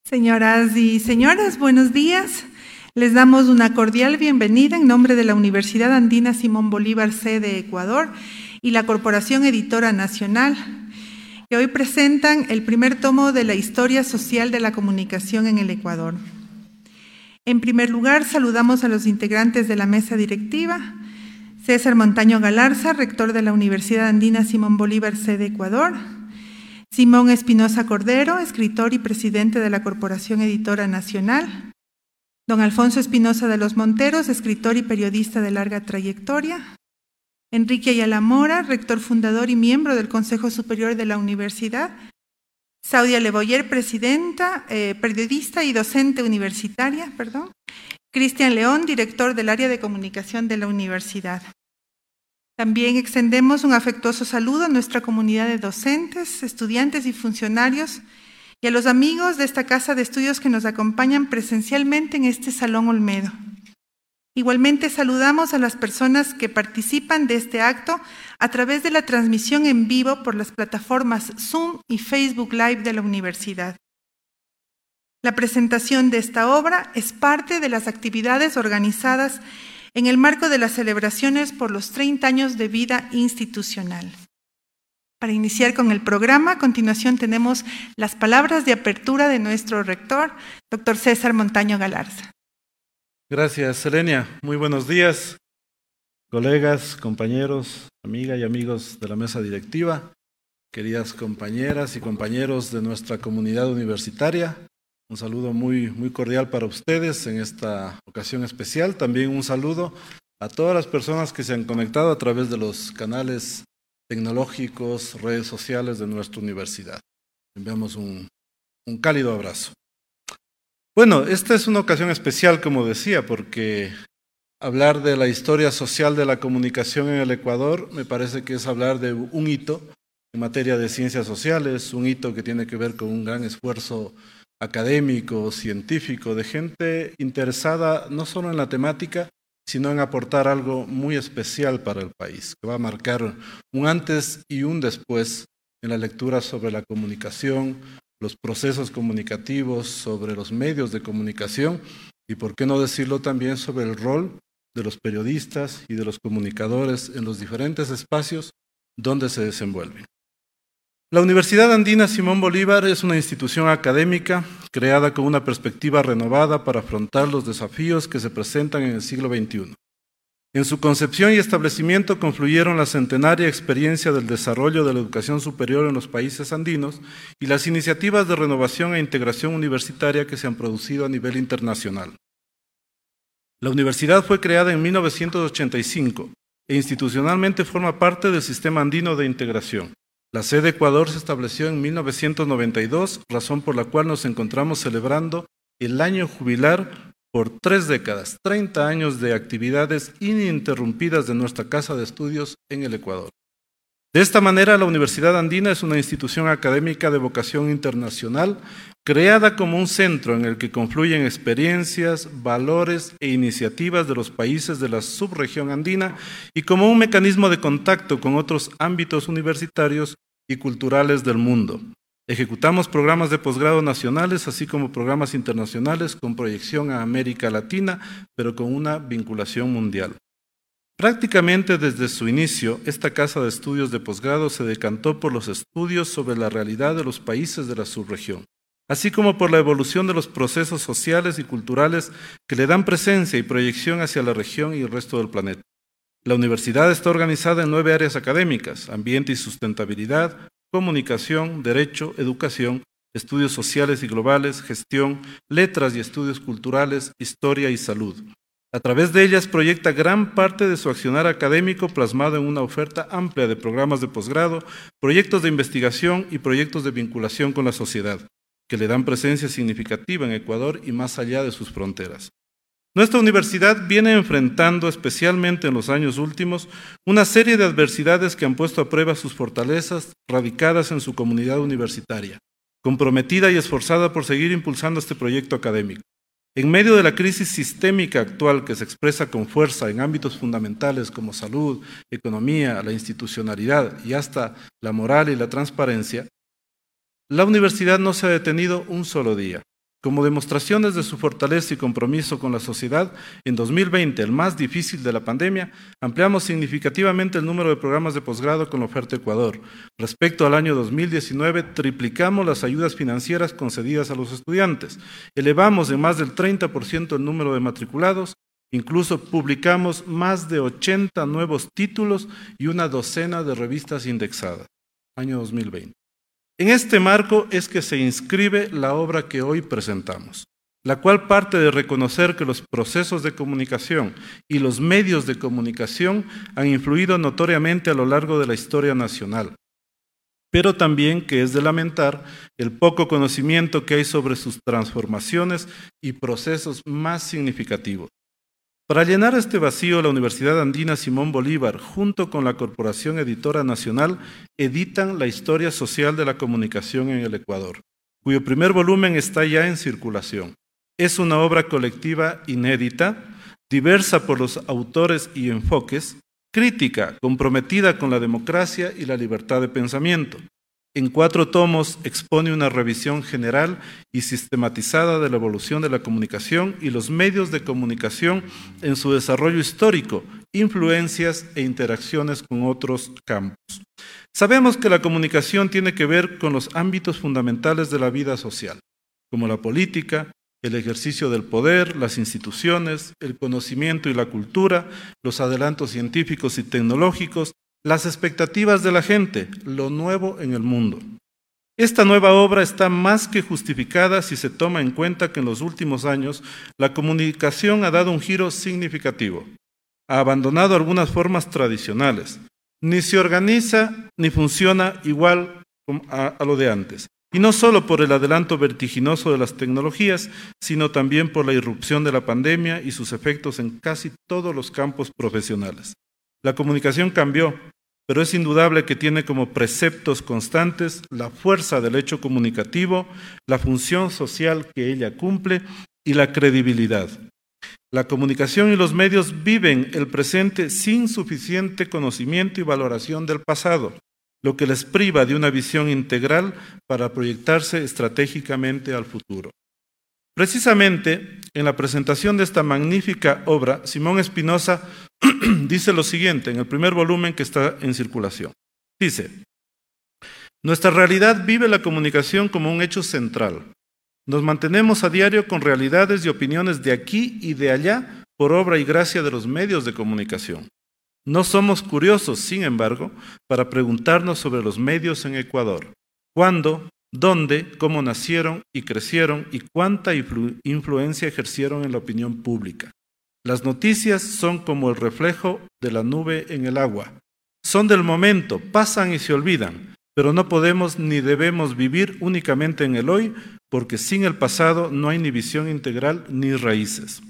Señoras y señores, buenos días. Les damos una cordial bienvenida en nombre de la Universidad Andina Simón Bolívar, sede Ecuador, y la Corporación Editora Nacional, que hoy presentan el primer tomo de la Historia Social de la Comunicación en el Ecuador. En primer lugar, saludamos a los integrantes de la mesa directiva: César Montaño Galarza, rector de la Universidad Andina Simón Bolívar, sede Ecuador; Simón Espinosa Cordero, escritor y presidente de la Corporación Editora Nacional; don Alfonso Espinosa de los Monteros, escritor y periodista de larga trayectoria; Enrique Ayala Mora, rector fundador y miembro del Consejo Superior de la Universidad; Saudia Leboyer, presidenta, periodista y docente universitaria; Cristian León, director del área de comunicación de la universidad. También extendemos un afectuoso saludo a nuestra comunidad de docentes, estudiantes y funcionarios, y a los amigos de esta casa de estudios que nos acompañan presencialmente en este Salón Olmedo. Igualmente saludamos a las personas que participan de este acto a través de la transmisión en vivo por las plataformas Zoom y Facebook Live de la universidad. La presentación de esta obra es parte de las actividades organizadas en el marco de las celebraciones por los 30 años de vida institucional. Para iniciar con el programa, a continuación tenemos las palabras de apertura de nuestro rector, doctor César Montaño Galarza. Gracias, Selenia. Muy buenos días, colegas, compañeros, amigas y amigos de la mesa directiva, queridas compañeras y compañeros de nuestra comunidad universitaria. Un saludo muy cordial para ustedes en esta ocasión especial. También un saludo a todas las personas que se han conectado a través de los canales tecnológicos, redes sociales de nuestra universidad. Enviamos un cálido abrazo. Bueno, esta es una ocasión especial, como decía, porque hablar de la historia social de la comunicación en el Ecuador me parece que es hablar de un hito en materia de ciencias sociales, un hito que tiene que ver con un gran esfuerzo académico, científico, de gente interesada no solo en la temática, sino en aportar algo muy especial para el país, que va a marcar un antes y un después en la lectura sobre la comunicación, los procesos comunicativos, sobre los medios de comunicación y, por qué no decirlo, también sobre el rol de los periodistas y de los comunicadores en los diferentes espacios donde se desenvuelven. La Universidad Andina Simón Bolívar es una institución académica creada con una perspectiva renovada para afrontar los desafíos que se presentan en el siglo XXI. En su concepción y establecimiento confluyeron la centenaria experiencia del desarrollo de la educación superior en los países andinos y las iniciativas de renovación e integración universitaria que se han producido a nivel internacional. La universidad fue creada en 1985 e institucionalmente forma parte del Sistema Andino de Integración. La sede Ecuador se estableció en 1992, razón por la cual nos encontramos celebrando el año jubilar por 3 décadas, 30 años de actividades ininterrumpidas de nuestra casa de estudios en el Ecuador. De esta manera, la Universidad Andina es una institución académica de vocación internacional, creada como un centro en el que confluyen experiencias, valores e iniciativas de los países de la subregión andina y como un mecanismo de contacto con otros ámbitos universitarios y culturales del mundo. Ejecutamos programas de posgrado nacionales, así como programas internacionales con proyección a América Latina, pero con una vinculación mundial. Prácticamente desde su inicio, esta casa de estudios de posgrado se decantó por los estudios sobre la realidad de los países de la subregión, así como por la evolución de los procesos sociales y culturales que le dan presencia y proyección hacia la región y el resto del planeta. La universidad está organizada en 9 áreas académicas: ambiente y sustentabilidad, comunicación, derecho, educación, estudios sociales y globales, gestión, letras y estudios culturales, historia y salud. A través de ellas proyecta gran parte de su accionar académico plasmado en una oferta amplia de programas de posgrado, proyectos de investigación y proyectos de vinculación con la sociedad, que le dan presencia significativa en Ecuador y más allá de sus fronteras. Nuestra universidad viene enfrentando, especialmente en los años últimos, una serie de adversidades que han puesto a prueba sus fortalezas radicadas en su comunidad universitaria, comprometida y esforzada por seguir impulsando este proyecto académico. En medio de la crisis sistémica actual que se expresa con fuerza en ámbitos fundamentales como salud, economía, la institucionalidad y hasta la moral y la transparencia, la universidad no se ha detenido un solo día. Como demostraciones de su fortaleza y compromiso con la sociedad, en 2020, el más difícil de la pandemia, ampliamos significativamente el número de programas de posgrado con la oferta Ecuador. Respecto al año 2019, triplicamos las ayudas financieras concedidas a los estudiantes, elevamos en más del 30% el número de matriculados, incluso publicamos más de 80 nuevos títulos y una docena de revistas indexadas. Año 2020. En este marco es que se inscribe la obra que hoy presentamos, la cual parte de reconocer que los procesos de comunicación y los medios de comunicación han influido notoriamente a lo largo de la historia nacional, pero también que es de lamentar el poco conocimiento que hay sobre sus transformaciones y procesos más significativos. Para llenar este vacío, la Universidad Andina Simón Bolívar, junto con la Corporación Editora Nacional, editan la Historia Social de la Comunicación en el Ecuador, cuyo primer volumen está ya en circulación. Es una obra colectiva inédita, diversa por los autores y enfoques, crítica, comprometida con la democracia y la libertad de pensamiento. En 4 tomos expone una revisión general y sistematizada de la evolución de la comunicación y los medios de comunicación en su desarrollo histórico, influencias e interacciones con otros campos. Sabemos que la comunicación tiene que ver con los ámbitos fundamentales de la vida social, como la política, el ejercicio del poder, las instituciones, el conocimiento y la cultura, los adelantos científicos y tecnológicos, las expectativas de la gente, lo nuevo en el mundo. Esta nueva obra está más que justificada si se toma en cuenta que en los últimos años la comunicación ha dado un giro significativo. Ha abandonado algunas formas tradicionales. Ni se organiza ni funciona igual a lo de antes. Y no solo por el adelanto vertiginoso de las tecnologías, sino también por la irrupción de la pandemia y sus efectos en casi todos los campos profesionales. La comunicación cambió, pero es indudable que tiene como preceptos constantes la fuerza del hecho comunicativo, la función social que ella cumple y la credibilidad. La comunicación y los medios viven el presente sin suficiente conocimiento y valoración del pasado, lo que les priva de una visión integral para proyectarse estratégicamente al futuro. Precisamente, en la presentación de esta magnífica obra, Simón Espinosa dice lo siguiente en el primer volumen que está en circulación. Dice, nuestra realidad vive la comunicación como un hecho central. Nos mantenemos a diario con realidades y opiniones de aquí y de allá por obra y gracia de los medios de comunicación. No somos curiosos, sin embargo, para preguntarnos sobre los medios en Ecuador. ¿Cuándo? ¿Dónde? ¿Cómo nacieron y crecieron? ¿Y cuánta influencia ejercieron en la opinión pública? Las noticias son como el reflejo de la nube en el agua. Son del momento, pasan y se olvidan, pero no podemos ni debemos vivir únicamente en el hoy, porque sin el pasado no hay ni visión integral ni raíces.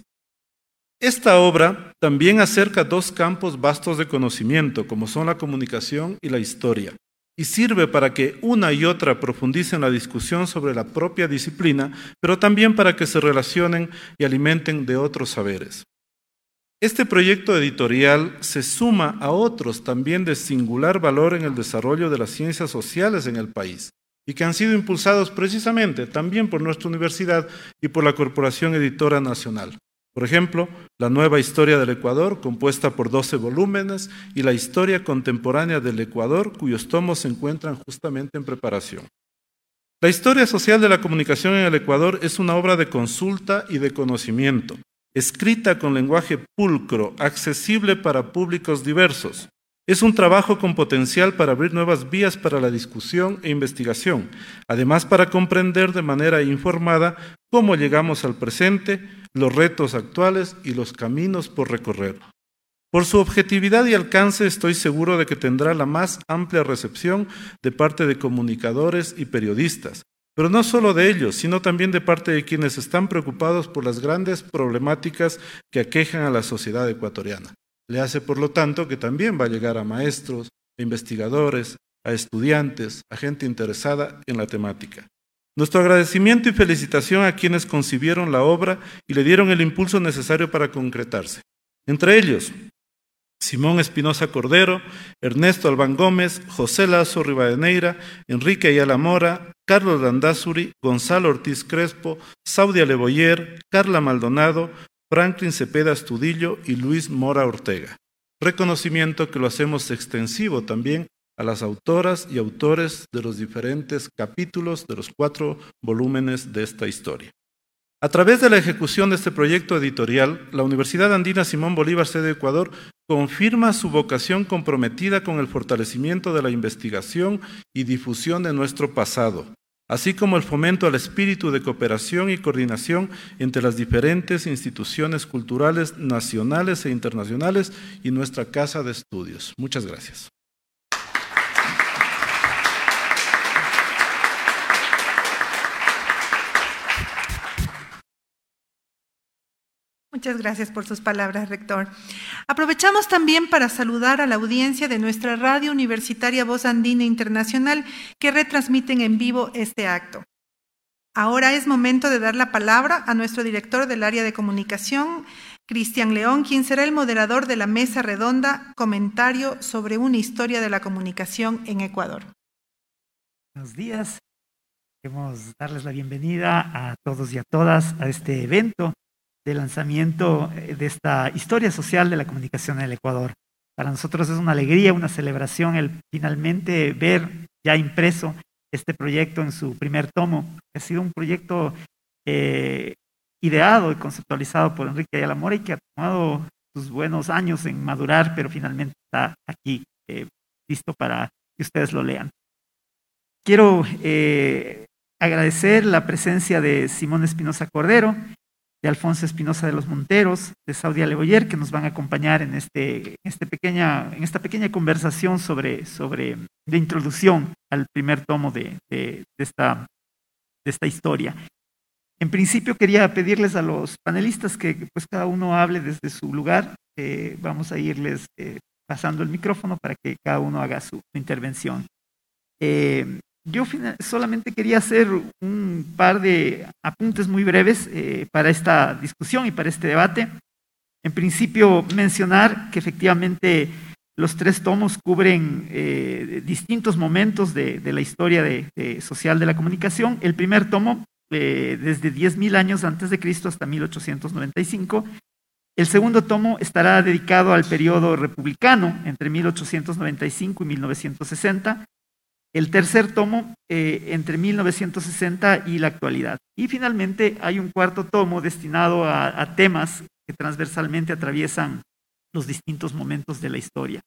Esta obra también acerca 2 campos vastos de conocimiento, como son la comunicación y la historia, y sirve para que una y otra profundicen la discusión sobre la propia disciplina, pero también para que se relacionen y alimenten de otros saberes. Este proyecto editorial se suma a otros también de singular valor en el desarrollo de las ciencias sociales en el país y que han sido impulsados precisamente también por nuestra universidad y por la Corporación Editora Nacional. Por ejemplo, la Nueva Historia del Ecuador, compuesta por 12 volúmenes, y la Historia Contemporánea del Ecuador, cuyos tomos se encuentran justamente en preparación. La historia social de la comunicación en el Ecuador es una obra de consulta y de conocimiento, escrita con lenguaje pulcro, accesible para públicos diversos. Es un trabajo con potencial para abrir nuevas vías para la discusión e investigación, además para comprender de manera informada cómo llegamos al presente, los retos actuales y los caminos por recorrer. Por su objetividad y alcance estoy seguro de que tendrá la más amplia recepción de parte de comunicadores y periodistas, pero no solo de ellos, sino también de parte de quienes están preocupados por las grandes problemáticas que aquejan a la sociedad ecuatoriana. Le hace, por lo tanto, que también va a llegar a maestros, a investigadores, a estudiantes, a gente interesada en la temática. Nuestro agradecimiento y felicitación a quienes concibieron la obra y le dieron el impulso necesario para concretarse. Entre ellos, Simón Espinosa Cordero, Ernesto Albán Gómez, José Lazo Rivadeneira, Enrique Ayala Mora, Carlos Landázuri, Gonzalo Ortiz Crespo, Saudia Leboyer, Carla Maldonado, Franklin Cepeda Astudillo y Luis Mora Ortega. Reconocimiento que lo hacemos extensivo también a las autoras y autores de los diferentes capítulos de los 4 volúmenes de esta historia. A través de la ejecución de este proyecto editorial, la Universidad Andina Simón Bolívar, sede Ecuador, confirma su vocación comprometida con el fortalecimiento de la investigación y difusión de nuestro pasado, así como el fomento al espíritu de cooperación y coordinación entre las diferentes instituciones culturales nacionales e internacionales y nuestra Casa de Estudios. Muchas gracias. Muchas gracias por sus palabras, rector. Aprovechamos también para saludar a la audiencia de nuestra radio universitaria Voz Andina Internacional que retransmiten en vivo este acto. Ahora es momento de dar la palabra a nuestro director del área de comunicación, Cristian León, quien será el moderador de la mesa redonda Comentario sobre una historia de la comunicación en Ecuador. Buenos días. Queremos darles la bienvenida a todos y a todas a este evento de lanzamiento de esta historia social de la comunicación en el Ecuador. Para nosotros es una alegría, una celebración el finalmente ver ya impreso este proyecto en su primer tomo. Ha sido un proyecto ideado y conceptualizado por Enrique Ayala Mora y que ha tomado sus buenos años en madurar, pero finalmente está aquí, listo para que ustedes lo lean. Quiero agradecer la presencia de Simón Espinosa Cordero, de Alfonso Espinosa de los Monteros, de Saudia Leboyer, que nos van a acompañar en esta pequeña conversación de introducción al primer tomo de esta historia. En principio quería pedirles a los panelistas que pues cada uno hable desde su lugar. Vamos a irles pasando el micrófono para que cada uno haga su intervención. Yo solamente quería hacer un par de apuntes muy breves para esta discusión y para este debate. En principio, mencionar que efectivamente los 3 tomos cubren distintos momentos de la historia social de la comunicación. El primer tomo, desde 10.000 años antes de Cristo hasta 1895. El segundo tomo estará dedicado al periodo republicano, entre 1895 y 1960. El tercer tomo entre 1960 y la actualidad. Y finalmente hay un cuarto tomo destinado a temas que transversalmente atraviesan los distintos momentos de la historia.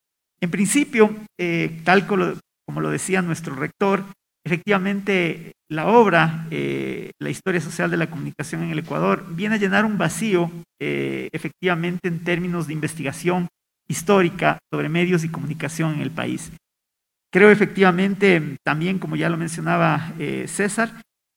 En principio, tal como lo decía nuestro rector, efectivamente la obra, la historia social de la comunicación en el Ecuador, viene a llenar un vacío efectivamente en términos de investigación histórica sobre medios y comunicación en el país. Creo efectivamente, también como ya lo mencionaba César,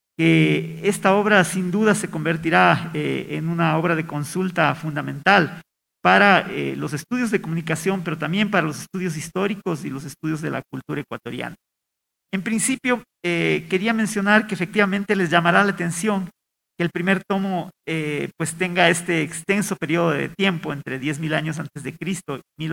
que esta obra sin duda se convertirá en una obra de consulta fundamental para los estudios de comunicación, pero también para los estudios históricos y los estudios de la cultura ecuatoriana. En principio, quería mencionar que efectivamente les llamará la atención que el primer tomo pues tenga este extenso periodo de tiempo entre 10.000 años antes de Cristo y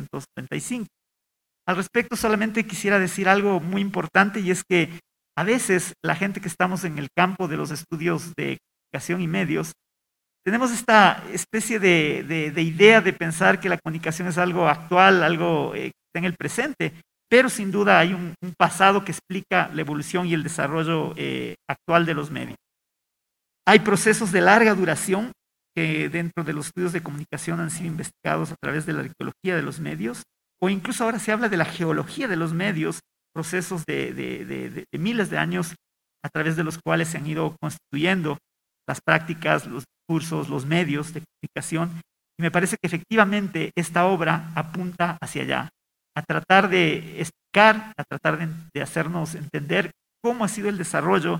1835. Al respecto, solamente quisiera decir algo muy importante, y es que a veces la gente que estamos en el campo de los estudios de comunicación y medios, tenemos esta especie de idea de pensar que la comunicación es algo actual, algo que está en el presente, pero sin duda hay un pasado que explica la evolución y el desarrollo actual de los medios. Hay procesos de larga duración que dentro de los estudios de comunicación han sido investigados a través de la arqueología de los medios, o incluso ahora se habla de la geología de los medios, procesos de miles de años a través de los cuales se han ido constituyendo las prácticas, los cursos, los medios de comunicación. Y me parece que efectivamente esta obra apunta hacia allá, a tratar de explicar, a tratar de hacernos entender cómo ha sido el desarrollo,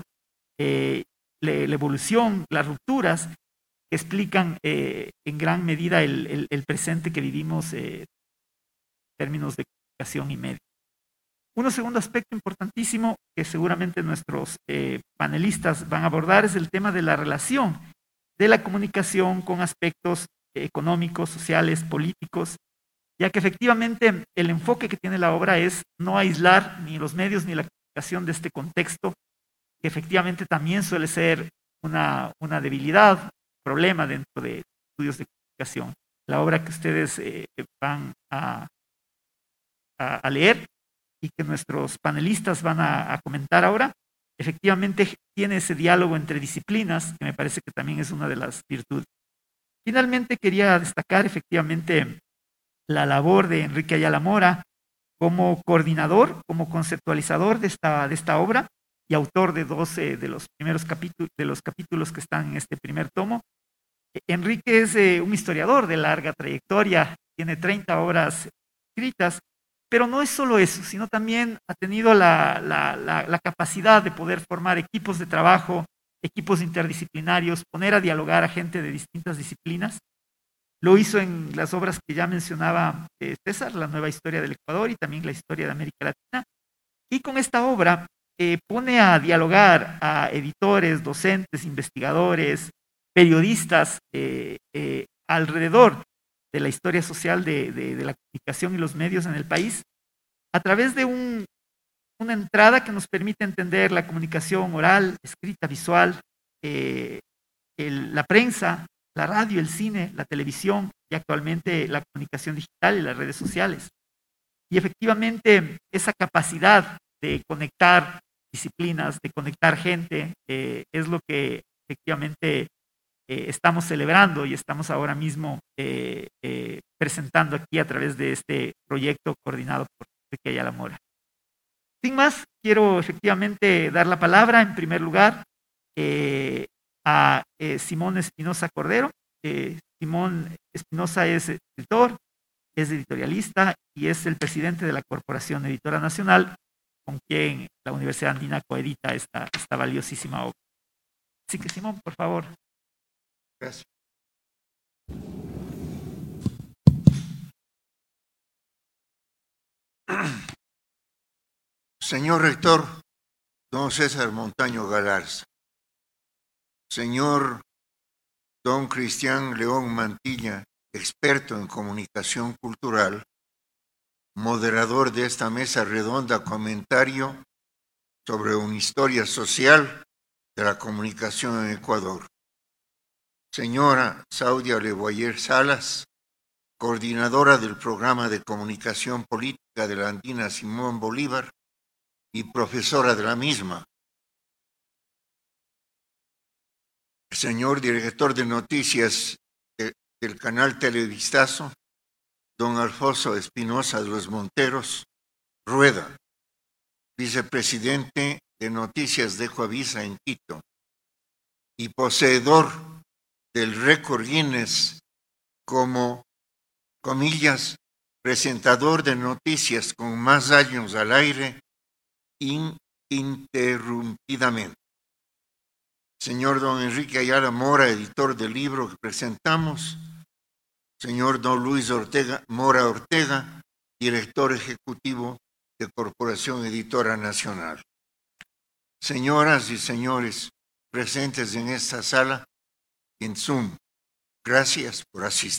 la evolución, las rupturas que explican en gran medida el presente que vivimos términos de comunicación y medios. Un segundo aspecto importantísimo que seguramente nuestros panelistas van a abordar es el tema de la relación de la comunicación con aspectos económicos, sociales, políticos, ya que efectivamente el enfoque que tiene la obra es no aislar ni los medios ni la comunicación de este contexto, que efectivamente también suele ser una debilidad, problema dentro de estudios de comunicación. La obra que ustedes van a leer y que nuestros panelistas van a comentar ahora, efectivamente tiene ese diálogo entre disciplinas, que me parece que también es una de las virtudes. Finalmente quería destacar efectivamente la labor de Enrique Ayala Mora como coordinador, como conceptualizador de esta obra y autor de 12 de los primeros capítulos que están en este primer tomo. Enrique es un historiador de larga trayectoria, tiene 30 obras escritas, pero no es solo eso, sino también ha tenido la capacidad de poder formar equipos de trabajo, equipos interdisciplinarios, poner a dialogar a gente de distintas disciplinas. Lo hizo en las obras que ya mencionaba César, La Nueva Historia del Ecuador y también La Historia de América Latina. Y con esta obra pone a dialogar a editores, docentes, investigadores, periodistas alrededor de la historia social de la comunicación y los medios en el país, a través de una entrada que nos permite entender la comunicación oral, escrita, visual, la prensa, la radio, el cine, la televisión y actualmente la comunicación digital y las redes sociales. Y efectivamente esa capacidad de conectar disciplinas, de conectar gente, es lo que efectivamente estamos celebrando y estamos ahora mismo presentando aquí a través de este proyecto coordinado por Enrique Ayala Mora. Sin más, quiero efectivamente dar la palabra en primer lugar a Simón Espinosa Cordero. Simón Espinosa es escritor, es editorialista y es el presidente de la Corporación Editora Nacional, con quien la Universidad Andina coedita esta valiosísima obra. Así que Simón, por favor. Gracias. Señor rector, don César Montaño Galarza, señor don Cristian León Mantilla, experto en comunicación cultural, moderador de esta mesa redonda, comentario sobre una historia social de la comunicación en Ecuador. Señora Saudia Leboyer Salas, coordinadora del programa de comunicación política de la Andina Simón Bolívar y profesora de la misma. Señor director de noticias del canal Televistazo, don Alfonso Espinosa de los Monteros Rueda, vicepresidente de Noticias de Coavisa en Quito y poseedor del récord Guinness como, comillas, presentador de noticias con más años al aire ininterrumpidamente. Señor don Enrique Ayala Mora, editor del libro que presentamos. Señor don Luis Mora Ortega, director ejecutivo de Corporación Editora Nacional. Señoras y señores presentes en esta sala y en Zoom, gracias por asistir.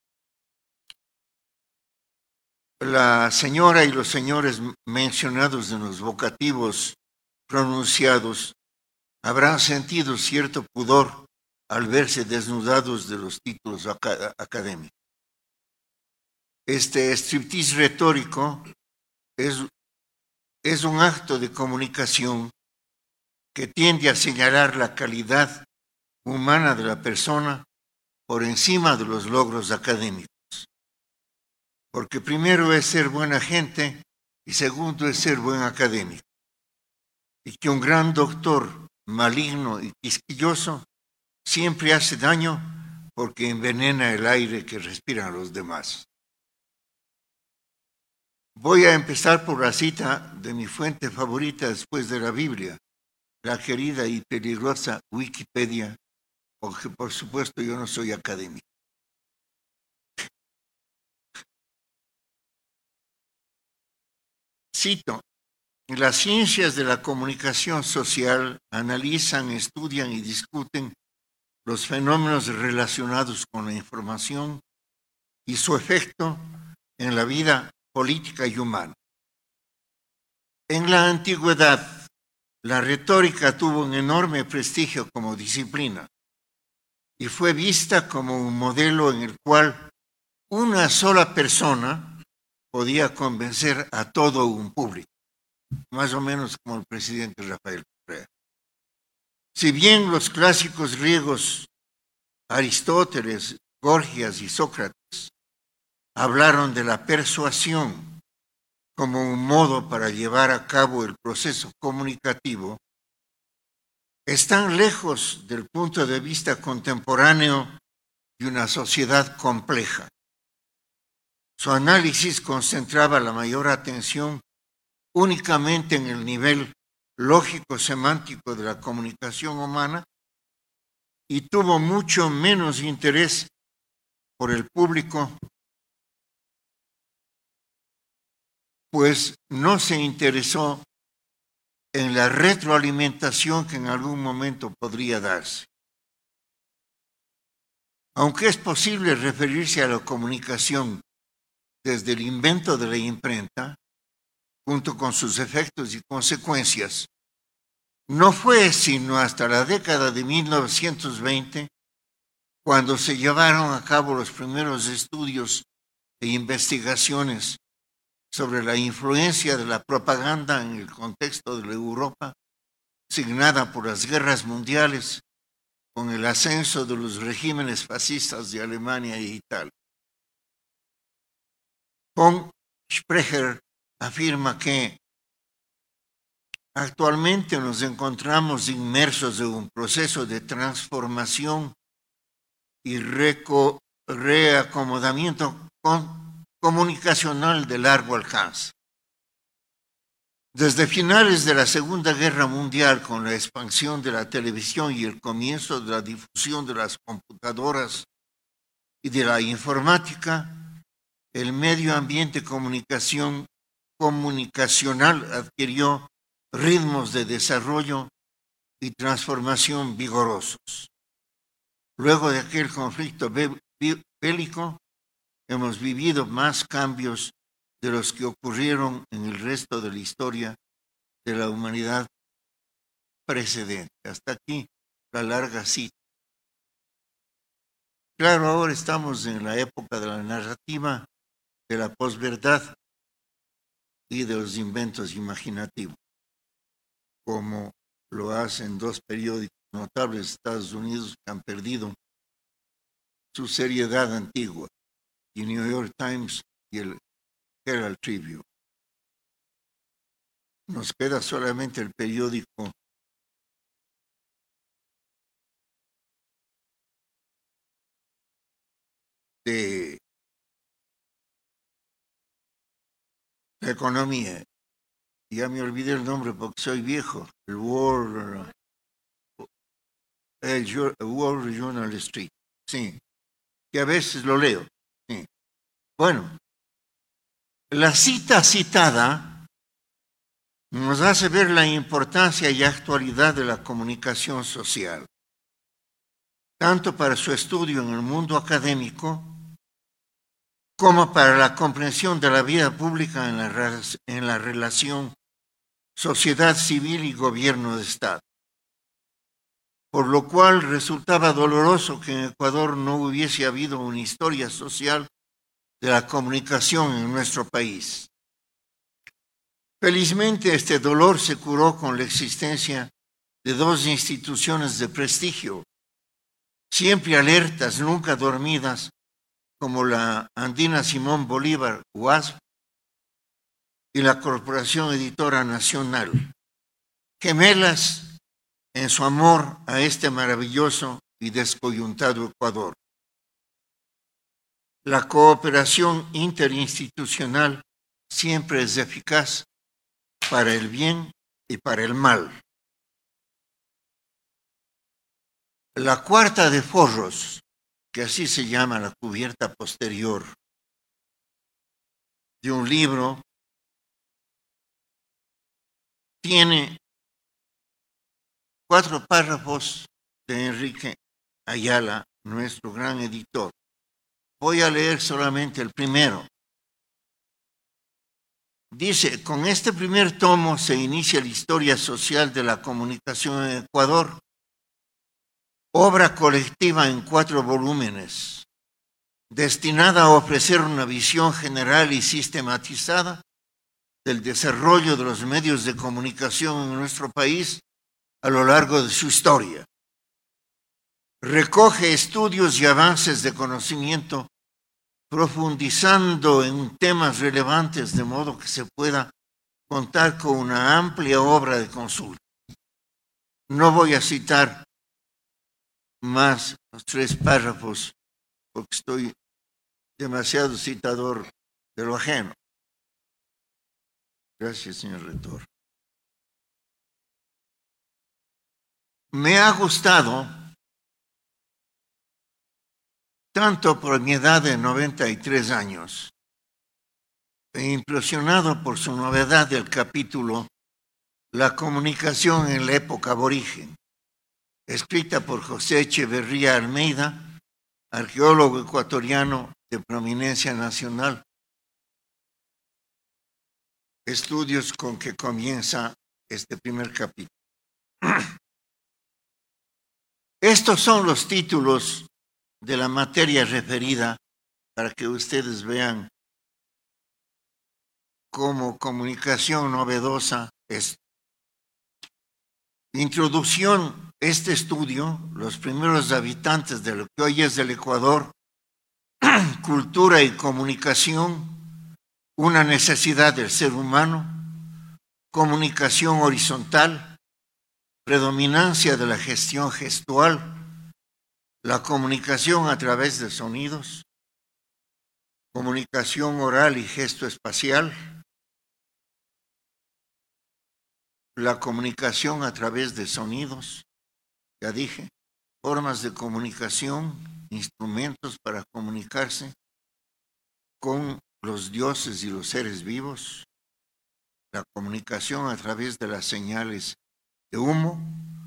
La señora y los señores mencionados en los vocativos pronunciados habrán sentido cierto pudor al verse desnudados de los títulos académicos. Este striptease retórico es un acto de comunicación que tiende a señalar la calidad humana de la persona por encima de los logros académicos. Porque primero es ser buena gente y segundo es ser buen académico. Y que un gran doctor maligno y quisquilloso siempre hace daño porque envenena el aire que respiran los demás. Voy a empezar por la cita de mi fuente favorita después de la Biblia, la querida y peligrosa Wikipedia, porque por supuesto yo no soy académico. Cito: las ciencias de la comunicación social analizan, estudian y discuten los fenómenos relacionados con la información y su efecto en la vida política y humana. En la antigüedad, la retórica tuvo un enorme prestigio como disciplina y fue vista como un modelo en el cual una sola persona podía convencer a todo un público, más o menos como el presidente Rafael Correa. Si bien los clásicos griegos Aristóteles, Gorgias y Sócrates hablaron de la persuasión como un modo para llevar a cabo el proceso comunicativo, están lejos del punto de vista contemporáneo de una sociedad compleja. Su análisis concentraba la mayor atención únicamente en el nivel lógico-semántico de la comunicación humana y tuvo mucho menos interés por el público, pues no se interesó en la retroalimentación que en algún momento podría darse. Aunque es posible referirse a la comunicación desde el invento de la imprenta, junto con sus efectos y consecuencias, no fue sino hasta la década de 1920 cuando se llevaron a cabo los primeros estudios e investigaciones sobre la influencia de la propaganda en el contexto de la Europa, signada por las guerras mundiales, con el ascenso de los regímenes fascistas de Alemania e Italia. Von Sprecher afirma que actualmente nos encontramos inmersos en un proceso de transformación y reacomodamiento comunicacional de largo alcance. Desde finales de la Segunda Guerra Mundial, con la expansión de la televisión y el comienzo de la difusión de las computadoras y de la informática, el medio ambiente comunicacional adquirió ritmos de desarrollo y transformación vigorosos. Luego de aquel conflicto bélico, hemos vivido más cambios de los que ocurrieron en el resto de la historia de la humanidad precedente. Hasta aquí la larga cita. Claro, ahora estamos en la época de la narrativa, de la posverdad y de los inventos imaginativos, como lo hacen dos periódicos notables de Estados Unidos que han perdido su seriedad antigua, el New York Times y el Herald Tribune. Nos queda solamente el periódico de economía. Ya me olvidé el nombre porque soy viejo. El Wall Journal Street. Sí, que a veces lo leo. Sí. Bueno, la cita citada nos hace ver la importancia y actualidad de la comunicación social, tanto para su estudio en el mundo académico como para la comprensión de la vida pública en la relación sociedad civil y gobierno de Estado. Por lo cual resultaba doloroso que en Ecuador no hubiese habido una historia social de la comunicación en nuestro país. Felizmente este dolor se curó con la existencia de dos instituciones de prestigio, siempre alertas, nunca dormidas, como la Andina Simón Bolívar, UASB, y la Corporación Editora Nacional, gemelas en su amor a este maravilloso y descoyuntado Ecuador. La cooperación interinstitucional siempre es eficaz para el bien y para el mal. La cuarta de forros, que así se llama la cubierta posterior de un libro, tiene 4 párrafos de Enrique Ayala, nuestro gran editor. Voy a leer solamente el primero, Dice, con este primer tomo se inicia la historia social de la comunicación en Ecuador, obra colectiva en 4 volúmenes, destinada a ofrecer una visión general y sistematizada del desarrollo de los medios de comunicación en nuestro país a lo largo de su historia. Recoge estudios y avances de conocimiento, profundizando en temas relevantes de modo que se pueda contar con una amplia obra de consulta. No voy a citar más los 3 párrafos porque estoy demasiado citador de lo ajeno. Gracias, señor rector. Me ha gustado, tanto por mi edad de 93 años, e impresionado por su novedad del capítulo La comunicación en la época aborigen, escrita por José Echeverría Almeida, arqueólogo ecuatoriano de prominencia nacional. Estudios con que comienza este primer capítulo. Estos son los títulos de la materia referida para que ustedes vean cómo comunicación novedosa es. Introducción, este estudio, los primeros habitantes de lo que hoy es el Ecuador, cultura y comunicación, una necesidad del ser humano, comunicación horizontal, predominancia de la gestión gestual, la comunicación a través de sonidos, comunicación oral y gesto espacial, la comunicación a través de sonidos, ya dije, formas de comunicación, instrumentos para comunicarse con los dioses y los seres vivos, la comunicación a través de las señales de humo,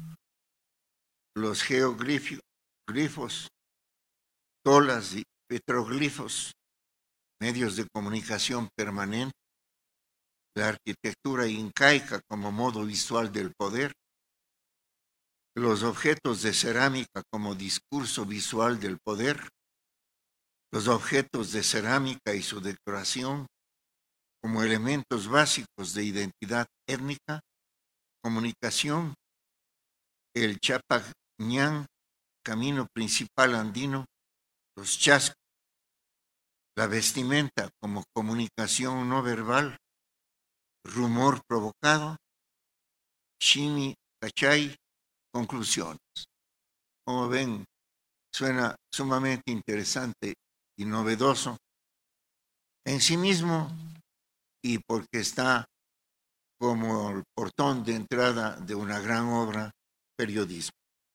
los geoglifos, tolas y petroglifos, medios de comunicación permanente, la arquitectura incaica como modo visual del poder, los objetos de cerámica como discurso visual del poder, los objetos de cerámica y su decoración como elementos básicos de identidad étnica, comunicación, el Chapañán, camino principal andino, los chascos, la vestimenta como comunicación no verbal, rumor provocado, Shimi, Cachay, conclusiones. Como ven, suena sumamente interesante y novedoso en sí mismo y porque está como el portón de entrada de una gran obra, periodismo.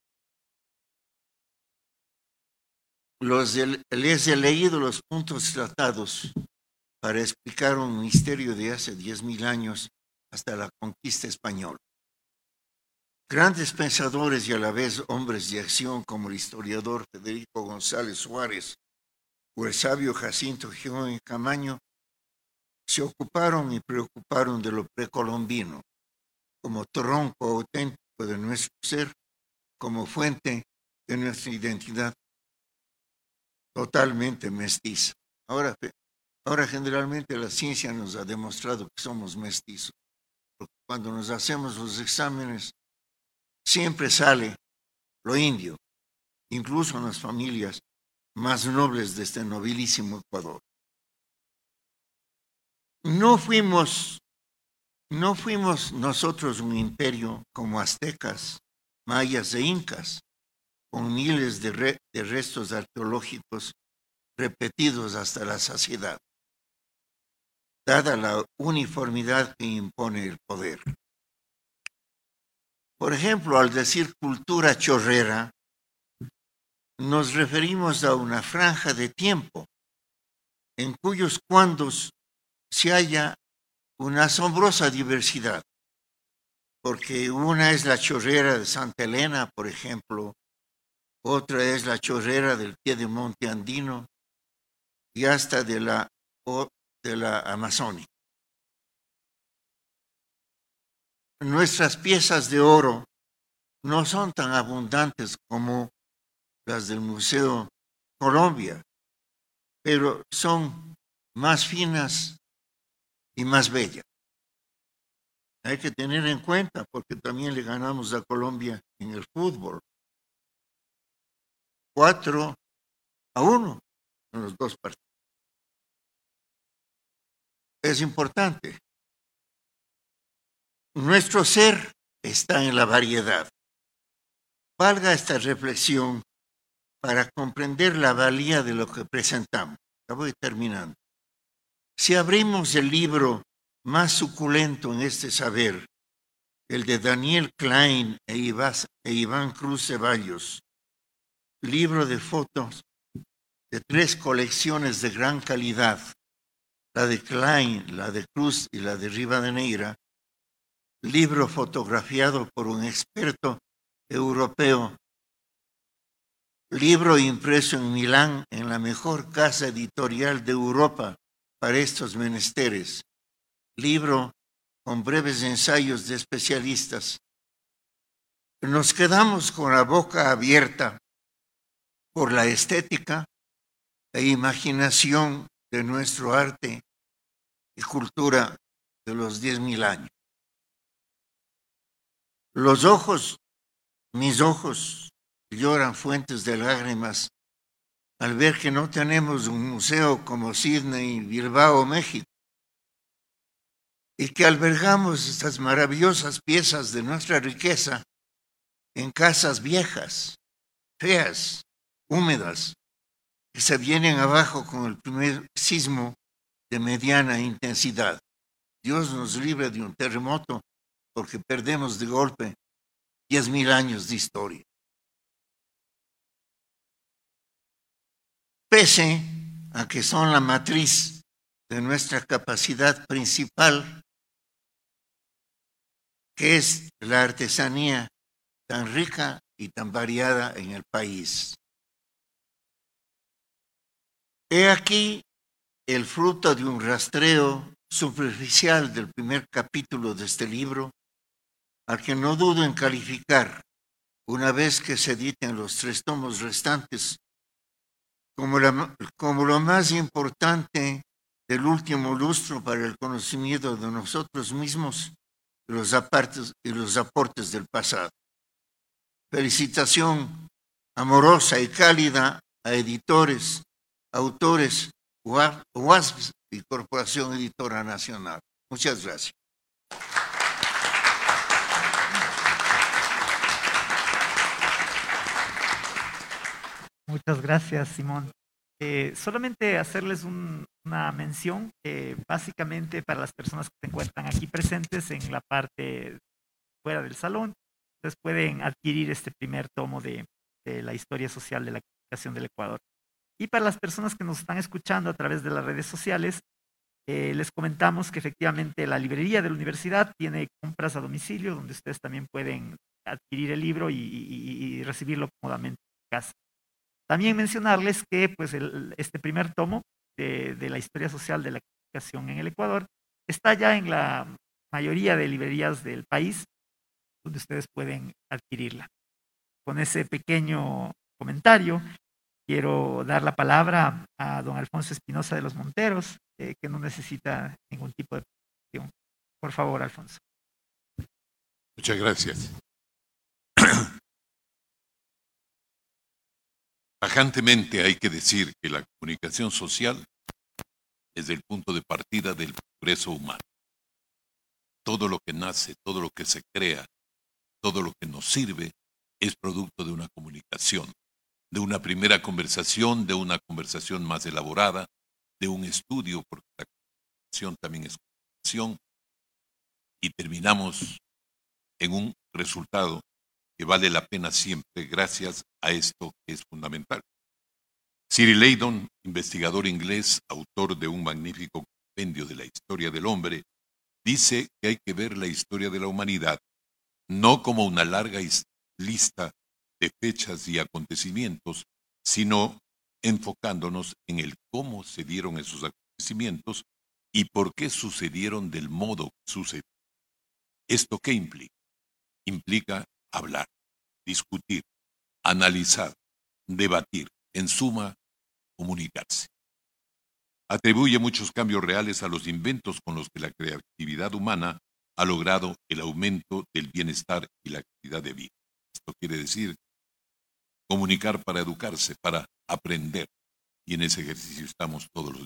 Les he leído los puntos tratados para explicar un misterio de hace 10.000 años hasta la conquista española. Grandes pensadores y a la vez hombres de acción como el historiador Federico González Suárez o el sabio Jacinto Girón Camaño se ocuparon y preocuparon de lo precolombino como tronco auténtico de nuestro ser, como fuente de nuestra identidad totalmente mestiza. Ahora generalmente la ciencia nos ha demostrado que somos mestizos, porque cuando nos hacemos los exámenes siempre sale lo indio, incluso en las familias más nobles de este nobilísimo Ecuador. No fuimos nosotros un imperio como aztecas, mayas e incas, con miles de restos arqueológicos repetidos hasta la saciedad, dada la uniformidad que impone el poder. Por ejemplo, al decir cultura chorrera, nos referimos a una franja de tiempo en cuyos cuandos se halla una asombrosa diversidad, porque una es la chorrera de Santa Elena, por ejemplo, otra es la chorrera del Piedemonte andino y hasta de la Amazónica. nuestras piezas de oro no son tan abundantes como las del Museo Colombia, pero son más finas y más bellas. Hay que tener en cuenta porque también le ganamos a Colombia en el fútbol. 4-1 en los dos partidos. Es importante. Nuestro ser está en la variedad. Valga esta reflexión para comprender la valía de lo que presentamos. Ya voy terminando. Si abrimos el libro más suculento en este saber, el de Daniel Klein e Iván Cruz Ceballos, libro de fotos de 3 colecciones de gran calidad, la de Klein, la de Cruz y la de Rivadeneira, libro fotografiado por un experto europeo, libro impreso en Milán en la mejor casa editorial de Europa para estos menesteres, libro con breves ensayos de especialistas. Nos quedamos con la boca abierta por la estética e imaginación de nuestro arte y cultura de los 10.000 años. Los ojos, mis ojos, lloran fuentes de lágrimas al ver que no tenemos un museo como Sydney, Bilbao, México, y que albergamos estas maravillosas piezas de nuestra riqueza en casas viejas, feas, húmedas, que se vienen abajo con el primer sismo de mediana intensidad. Dios nos libre de un terremoto porque perdemos de golpe 10.000 años de historia. Pese a que son la matriz de nuestra capacidad principal, que es la artesanía tan rica y tan variada en el país. He aquí el fruto de un rastreo superficial del primer capítulo de este libro, al que no dudo en calificar, una vez que se editen los 3 tomos restantes, como lo más importante del último lustro para el conocimiento de nosotros mismos y los aportes del pasado. Felicitación amorosa y cálida a editores, autores, UASP y Corporación Editora Nacional. Muchas gracias. Muchas gracias, Simón. Solamente hacerles una mención, básicamente para las personas que se encuentran aquí presentes en la parte fuera del salón, ustedes pueden adquirir este primer tomo de la historia social de la comunicación del Ecuador. Y para las personas que nos están escuchando a través de las redes sociales, les comentamos que efectivamente la librería de la universidad tiene compras a domicilio, donde ustedes también pueden adquirir el libro y recibirlo cómodamente en casa. También mencionarles que pues, este primer tomo de la historia social de la comunicación en el Ecuador está ya en la mayoría de librerías del país, donde ustedes pueden adquirirla. Con ese pequeño comentario, quiero dar la palabra a don Alfonso Espinosa de los Monteros, que no necesita ningún tipo de presentación. Por favor, Alfonso. Muchas gracias. Tajantemente hay que decir que la comunicación social es el punto de partida del progreso humano. Todo lo que nace, todo lo que se crea, todo lo que nos sirve es producto de una comunicación, de una primera conversación, de una conversación más elaborada, de un estudio, porque la comunicación también es comunicación, y terminamos en un resultado que vale la pena siempre gracias a esto que es fundamental. Cyril Eydon, investigador inglés, autor de un magnífico compendio de la historia del hombre, dice que hay que ver la historia de la humanidad no como una larga lista de fechas y acontecimientos, sino enfocándonos en el cómo se dieron esos acontecimientos y por qué sucedieron del modo que sucedieron. ¿Esto qué implica? Implica hablar, discutir, analizar, debatir, en suma, comunicarse. Atribuye muchos cambios reales a los inventos con los que la creatividad humana ha logrado el aumento del bienestar y la calidad de vida. Esto quiere decir comunicar para educarse, para aprender. Y en ese ejercicio estamos todos los días.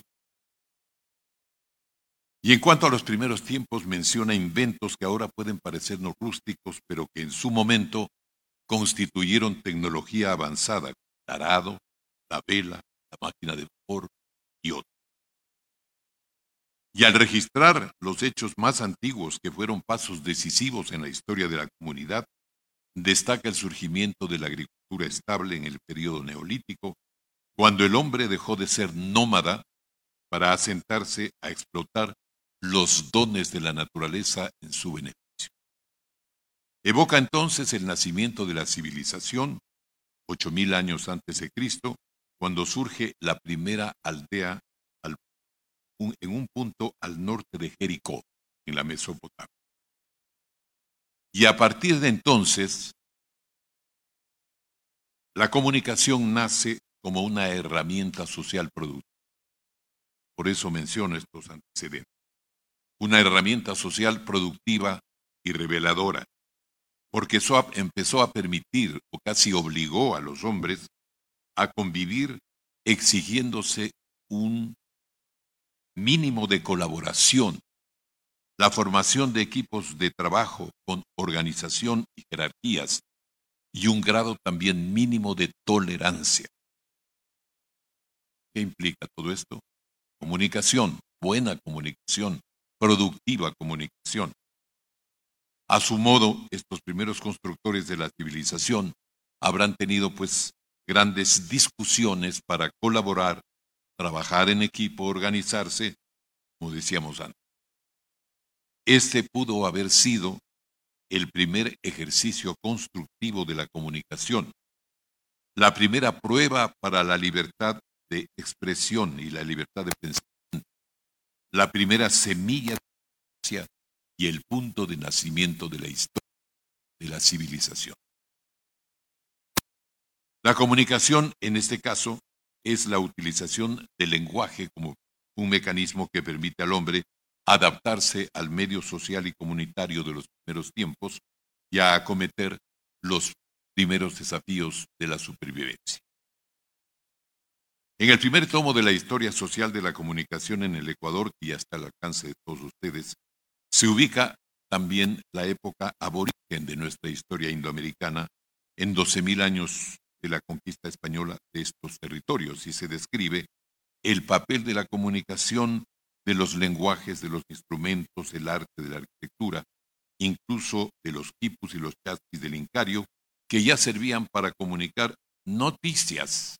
Y en cuanto a los primeros tiempos, menciona inventos que ahora pueden parecernos rústicos, pero que en su momento constituyeron tecnología avanzada, el arado, la vela, la máquina de vapor y otros. Y al registrar los hechos más antiguos que fueron pasos decisivos en la historia de la comunidad, destaca el surgimiento de la agricultura estable en el período neolítico, cuando el hombre dejó de ser nómada para asentarse a explotar los dones de la naturaleza en su beneficio. Evoca entonces el nacimiento de la civilización, 8.000 años antes de Cristo, cuando surge la primera aldea en un punto al norte de Jericó, en la Mesopotamia. Y a partir de entonces, la comunicación nace como una herramienta social productiva. Por eso menciono estos antecedentes. Una herramienta social productiva y reveladora, porque eso empezó a permitir o casi obligó a los hombres a convivir exigiéndose un mínimo de colaboración, la formación de equipos de trabajo con organización y jerarquías y un grado también mínimo de tolerancia. ¿Qué implica todo esto? Comunicación, buena comunicación, productiva comunicación. A su modo, estos primeros constructores de la civilización habrán tenido pues grandes discusiones para colaborar, trabajar en equipo, organizarse, como decíamos antes. Este pudo haber sido el primer ejercicio constructivo de la comunicación, la primera prueba para la libertad de expresión y la libertad de pensamiento, la primera semilla de democracia y el punto de nacimiento de la historia de la civilización. La comunicación, en este caso, es la utilización del lenguaje como un mecanismo que permite al hombre adaptarse al medio social y comunitario de los primeros tiempos y a acometer los primeros desafíos de la supervivencia. En el primer tomo de la historia social de la comunicación en el Ecuador, y hasta el alcance de todos ustedes, se ubica también la época aborigen de nuestra historia indoamericana en 12.000 años de la conquista española de estos territorios, y se describe el papel de la comunicación, de los lenguajes, de los instrumentos, el arte de la arquitectura, incluso de los quipus y los chasquis del Incario, que ya servían para comunicar noticias,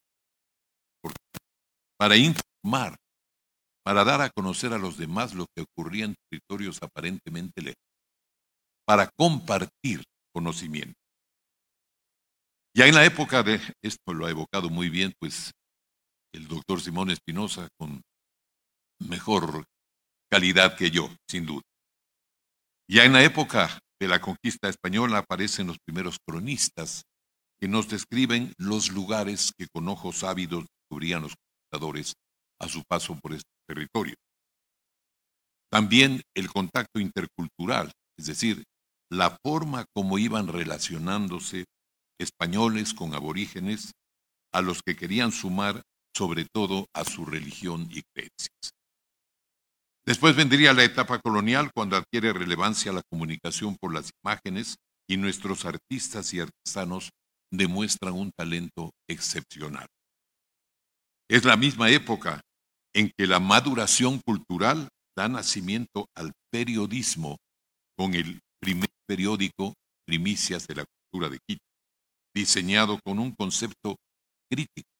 para informar, para dar a conocer a los demás lo que ocurría en territorios aparentemente lejanos, para compartir conocimiento. Ya en la época de, esto lo ha evocado muy bien, pues, el doctor Simón Espinosa, con mejor calidad que yo, sin duda. Ya en la época de la conquista española aparecen los primeros cronistas que nos describen los lugares que con ojos ávidos descubrían los conquistadores a su paso por este territorio. También el contacto intercultural, es decir, la forma como iban relacionándose españoles con aborígenes a los que querían sumar sobre todo a su religión y creencias. Después vendría la etapa colonial, cuando adquiere relevancia la comunicación por las imágenes y nuestros artistas y artesanos demuestran un talento excepcional. Es la misma época en que la maduración cultural da nacimiento al periodismo con el primer periódico Primicias de la Cultura de Quito, diseñado con un concepto crítico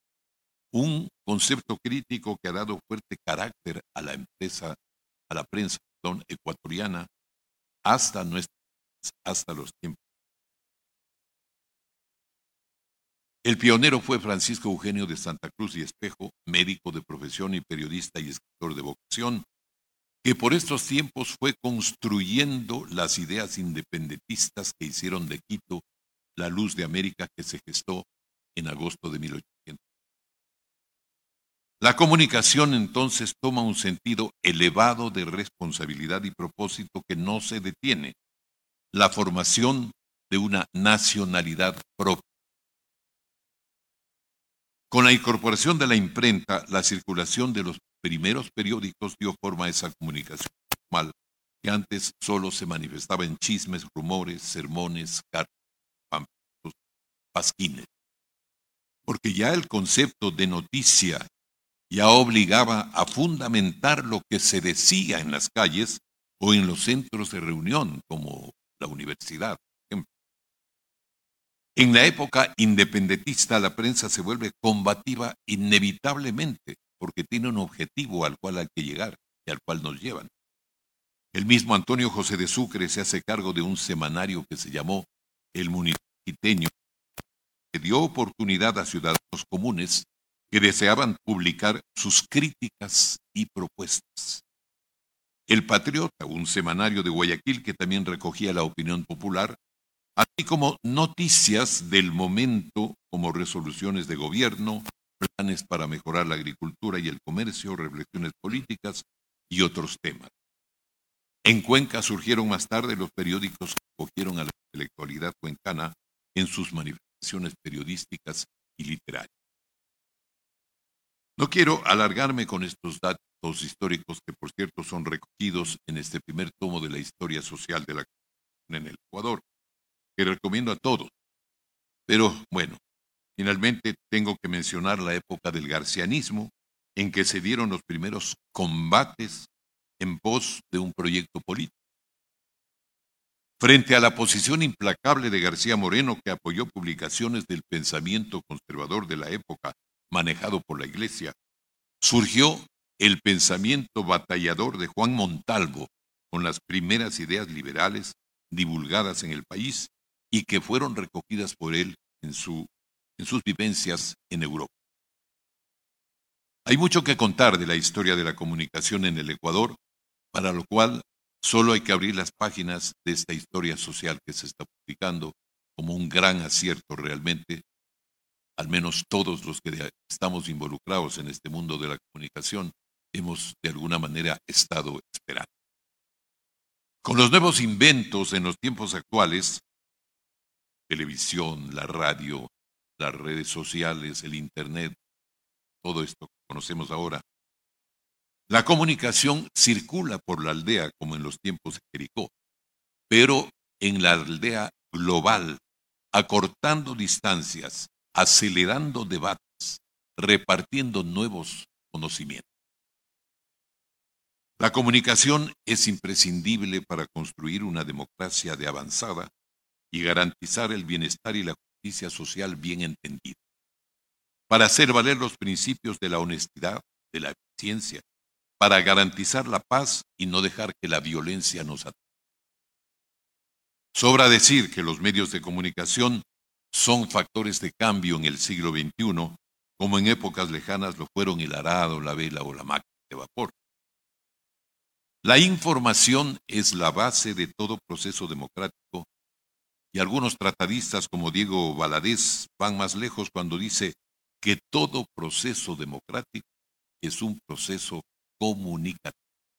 que ha dado fuerte carácter a la prensa ecuatoriana hasta los tiempos. El pionero fue Francisco Eugenio de Santa Cruz y Espejo, médico de profesión y periodista y escritor de vocación, que por estos tiempos fue construyendo las ideas independentistas que hicieron de Quito la luz de América que se gestó en agosto de 1800. La comunicación entonces toma un sentido elevado de responsabilidad y propósito que no se detiene. La formación de una nacionalidad propia. Con la incorporación de la imprenta, la circulación de los primeros periódicos dio forma a esa comunicación formal que antes solo se manifestaba en chismes, rumores, sermones, cartas, panfletos, pasquines. Porque ya el concepto de noticia ya obligaba a fundamentar lo que se decía en las calles o en los centros de reunión, como la universidad, por ejemplo. En la época independentista, la prensa se vuelve combativa inevitablemente, porque tiene un objetivo al cual hay que llegar y al cual nos llevan. El mismo Antonio José de Sucre se hace cargo de un semanario que se llamó El Municipiteño, que dio oportunidad a ciudadanos comunes que deseaban publicar sus críticas y propuestas. El Patriota, un semanario de Guayaquil que también recogía la opinión popular, así como noticias del momento como resoluciones de gobierno, planes para mejorar la agricultura y el comercio, reflexiones políticas y otros temas. En Cuenca surgieron más tarde los periódicos que acogieron a la intelectualidad cuencana en sus manifestaciones periodísticas y literarias. No quiero alargarme con estos datos históricos que, por cierto, son recogidos en este primer tomo de la historia social de la comunicación en el Ecuador, que recomiendo a todos. Pero, bueno, finalmente tengo que mencionar la época del garcianismo, en que se dieron los primeros combates en pos de un proyecto político. Frente a la posición implacable de García Moreno, que apoyó publicaciones del pensamiento conservador de la época manejado por la Iglesia, surgió el pensamiento batallador de Juan Montalvo, con las primeras ideas liberales divulgadas en el país y que fueron recogidas por él en sus vivencias en Europa. Hay mucho que contar de la historia de la comunicación en el Ecuador, para lo cual solo hay que abrir las páginas de esta historia social que se está publicando como un gran acierto realmente, al menos todos los que estamos involucrados en este mundo de la comunicación hemos de alguna manera estado esperando. Con los nuevos inventos en los tiempos actuales, televisión, la radio, las redes sociales, el internet, todo esto que conocemos ahora, la comunicación circula por la aldea como en los tiempos de Jericó, pero en la aldea global, acortando distancias, acelerando debates, repartiendo nuevos conocimientos. La comunicación es imprescindible para construir una democracia de avanzada y garantizar el bienestar y la justicia social bien entendida, para hacer valer los principios de la honestidad, de la eficiencia, para garantizar la paz y no dejar que la violencia nos ataque. Sobra decir que los medios de comunicación son factores de cambio en el siglo XXI, como en épocas lejanas lo fueron el arado, la vela o la máquina de vapor. La información es la base de todo proceso democrático y algunos tratadistas como Diego Valadez van más lejos cuando dice que todo proceso democrático es un proceso comunicativo.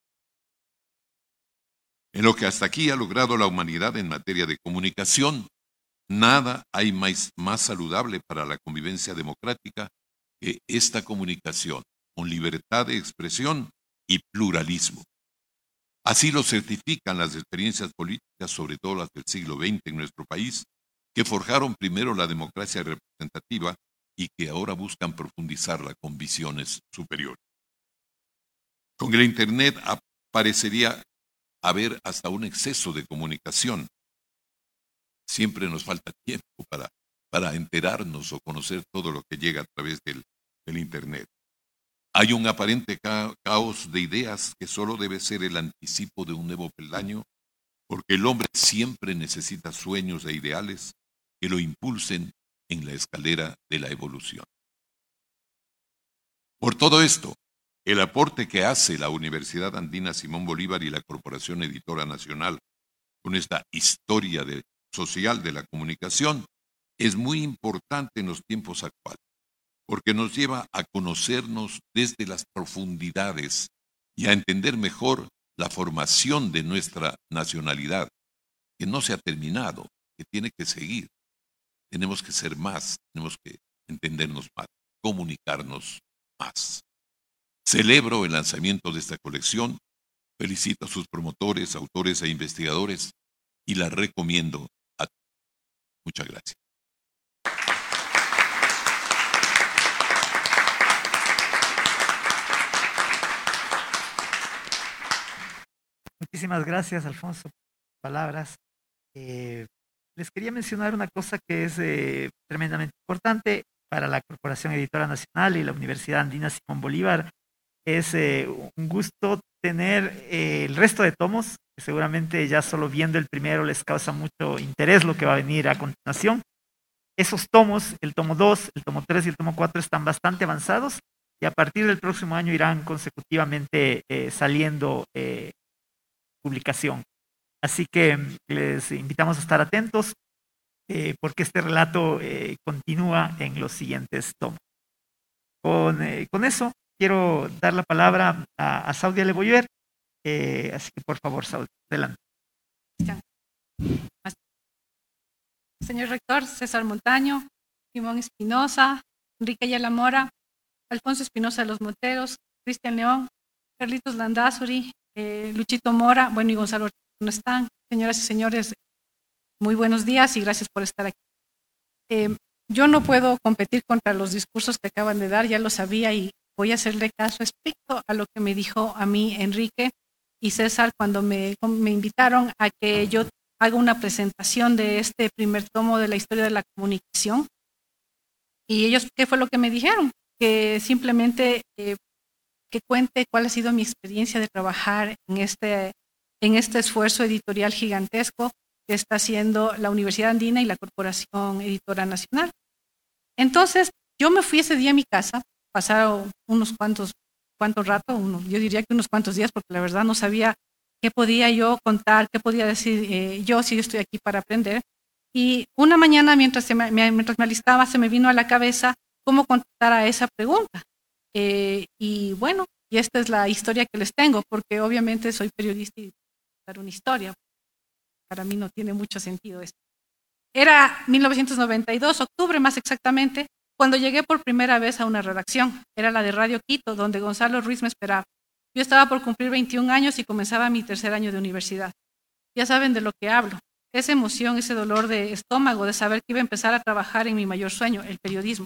En lo que hasta aquí ha logrado la humanidad en materia de comunicación, nada hay más saludable para la convivencia democrática que esta comunicación, con libertad de expresión y pluralismo. Así lo certifican las experiencias políticas, sobre todo las del siglo XX en nuestro país, que forjaron primero la democracia representativa y que ahora buscan profundizarla con visiones superiores. Con el Internet parecería haber hasta un exceso de comunicación. Siempre nos falta tiempo para enterarnos o conocer todo lo que llega a través del Internet. Hay un aparente caos de ideas que solo debe ser el anticipo de un nuevo peldaño, porque el hombre siempre necesita sueños e ideales que lo impulsen en la escalera de la evolución. Por todo esto, El aporte que hace la Universidad Andina Simón Bolívar y la Corporación Editora Nacional con esta historia social de la comunicación es muy importante en los tiempos actuales, porque nos lleva a conocernos desde las profundidades y a entender mejor la formación de nuestra nacionalidad, que no se ha terminado, que tiene que seguir. Tenemos que ser más, tenemos que entendernos más, comunicarnos más. Celebro el lanzamiento de esta colección, felicito a sus promotores, autores e investigadores y la recomiendo a todos. Muchas gracias. Muchísimas gracias, Alfonso, por sus palabras. Les quería mencionar una cosa que es tremendamente importante para la Corporación Editora Nacional y la Universidad Andina Simón Bolívar. Es un gusto tener el resto de tomos, que seguramente ya solo viendo el primero les causa mucho interés lo que va a venir a continuación. Esos tomos, el tomo 2, el tomo 3 y el tomo 4 están bastante avanzados y a partir del próximo año irán consecutivamente saliendo publicación. Así que les invitamos a estar atentos porque este relato continúa en los siguientes tomos. Con eso quiero dar la palabra a Saudia Leboyer, así que por favor, Saudia, adelante. Señor rector, César Montaño, Simón Espinosa, Enrique Ayala Mora, Alfonso Espinosa de los Monteros, Cristian León, Carlitos Landázuri, Luchito Mora, bueno, y Gonzalo Ortiz no están. Señoras y señores, muy buenos días y gracias por estar aquí. Yo no puedo competir contra los discursos que acaban de dar, ya lo sabía y voy a hacerle caso estricto a lo que me dijo a mí Enrique y César cuando me invitaron a que yo haga una presentación de este primer tomo de la historia de la comunicación. Y ellos, ¿qué fue lo que me dijeron? Que simplemente que cuente cuál ha sido mi experiencia de trabajar en este esfuerzo editorial gigantesco que está haciendo la Universidad Andina y la Corporación Editora Nacional. Entonces, yo me fui ese día a mi casa, pasaron cuánto rato, yo diría que unos cuantos días, porque la verdad no sabía qué podía yo contar, qué podía decir yo si yo estoy aquí para aprender. Y una mañana, mientras me alistaba, se me vino a la cabeza cómo contestar a esa pregunta. Y bueno, y esta es la historia que les tengo, porque obviamente soy periodista y dar una historia. Para mí no tiene mucho sentido esto. Era 1992, octubre más exactamente, cuando llegué por primera vez a una redacción. Era la de Radio Quito, donde Gonzalo Ruiz me esperaba. Yo estaba por cumplir 21 años y comenzaba mi tercer año de universidad. Ya saben de lo que hablo. Esa emoción, ese dolor de estómago de saber que iba a empezar a trabajar en mi mayor sueño, el periodismo.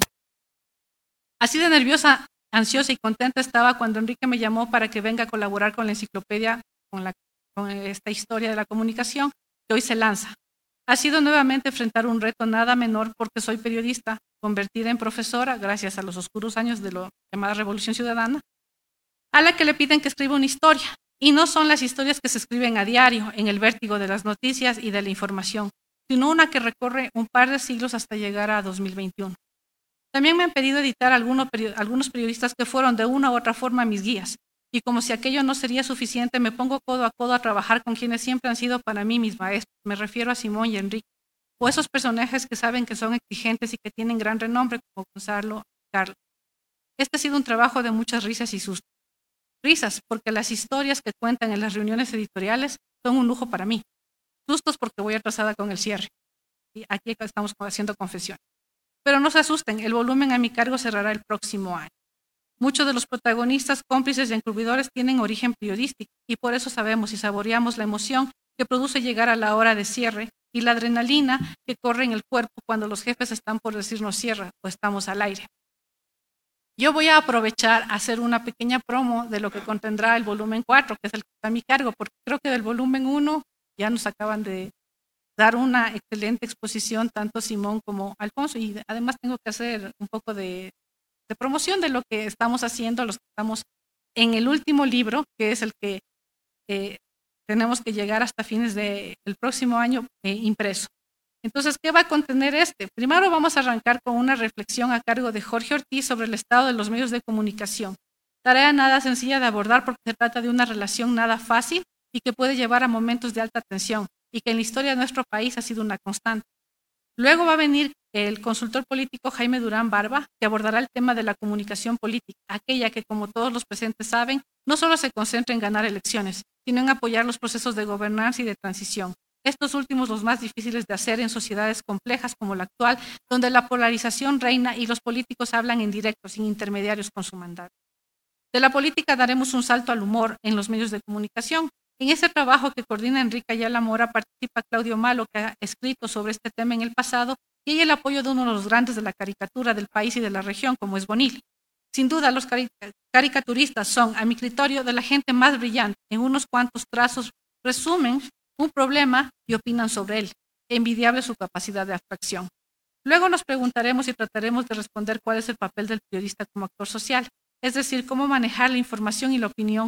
Así de nerviosa, ansiosa y contenta estaba cuando Enrique me llamó para que venga a colaborar con la enciclopedia, con esta historia de la comunicación que hoy se lanza. Ha sido nuevamente enfrentar un reto nada menor porque soy periodista, convertida en profesora gracias a los oscuros años de lo llamada Revolución Ciudadana, a la que le piden que escriba una historia. Y no son las historias que se escriben a diario en el vértigo de las noticias y de la información, sino una que recorre un par de siglos hasta llegar a 2021. También me han pedido editar algunos periodistas que fueron de una u otra forma mis guías, y como si aquello no sería suficiente, me pongo codo a codo a trabajar con quienes siempre han sido para mí mis maestros. Me refiero a Simón y Enrique, o esos personajes que saben que son exigentes y que tienen gran renombre, como Gonzalo y Carlos. Este ha sido un trabajo de muchas risas y sustos. Risas, porque las historias que cuentan en las reuniones editoriales son un lujo para mí. Sustos porque voy atrasada con el cierre. Y aquí estamos haciendo confesión. Pero no se asusten, el volumen a mi cargo cerrará el próximo año. Muchos de los protagonistas, cómplices y encubridores tienen origen periodístico y por eso sabemos y saboreamos la emoción que produce llegar a la hora de cierre y la adrenalina que corre en el cuerpo cuando los jefes están por decirnos cierra o estamos al aire. Yo voy a aprovechar a hacer una pequeña promo de lo que contendrá el volumen 4, que es el que está a mi cargo, porque creo que del volumen 1 ya nos acaban de dar una excelente exposición, tanto Simón como Alfonso, y además tengo que hacer un poco de promoción de lo que estamos haciendo, los que estamos en el último libro, que es el que tenemos que llegar hasta fines del próximo año impreso. Entonces, ¿qué va a contener este? Primero vamos a arrancar con una reflexión a cargo de Jorge Ortiz sobre el estado de los medios de comunicación. Tarea nada sencilla de abordar porque se trata de una relación nada fácil y que puede llevar a momentos de alta tensión y que en la historia de nuestro país ha sido una constante. Luego va a venir el consultor político Jaime Durán Barba, que abordará el tema de la comunicación política, aquella que, como todos los presentes saben, no solo se concentra en ganar elecciones, sino en apoyar los procesos de gobernanza y de transición. Estos últimos los más difíciles de hacer en sociedades complejas como la actual, donde la polarización reina y los políticos hablan en directo, sin intermediarios con su mandato. De la política daremos un salto al humor en los medios de comunicación. En ese trabajo que coordina Enrique Ayala Mora participa Claudio Malo, que ha escrito sobre este tema en el pasado, y hay el apoyo de uno de los grandes de la caricatura del país y de la región, como es Bonil. Sin duda, los caricaturistas son, a mi criterio, de la gente más brillante. En unos cuantos trazos resumen un problema y opinan sobre él. Envidiable su capacidad de abstracción. Luego nos preguntaremos y trataremos de responder cuál es el papel del periodista como actor social, es decir, cómo manejar la información y la opinión,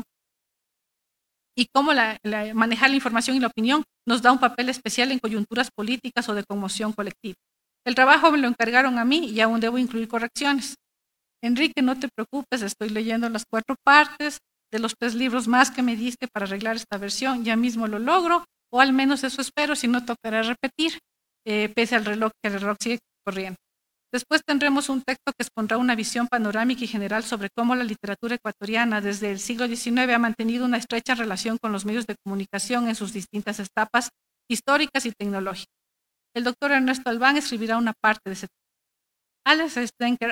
y cómo manejar la información y la opinión nos da un papel especial en coyunturas políticas o de conmoción colectiva. El trabajo me lo encargaron a mí y aún debo incluir correcciones. Enrique, no te preocupes, estoy leyendo las 4 partes de los 3 libros más que me diste para arreglar esta versión, ya mismo lo logro, o al menos eso espero, si no tocará repetir, pese al reloj, que el reloj sigue corriendo. Después tendremos un texto que expondrá una visión panorámica y general sobre cómo la literatura ecuatoriana desde el siglo XIX ha mantenido una estrecha relación con los medios de comunicación en sus distintas etapas históricas y tecnológicas. El doctor Ernesto Albán escribirá una parte de ese texto. Alex Stenker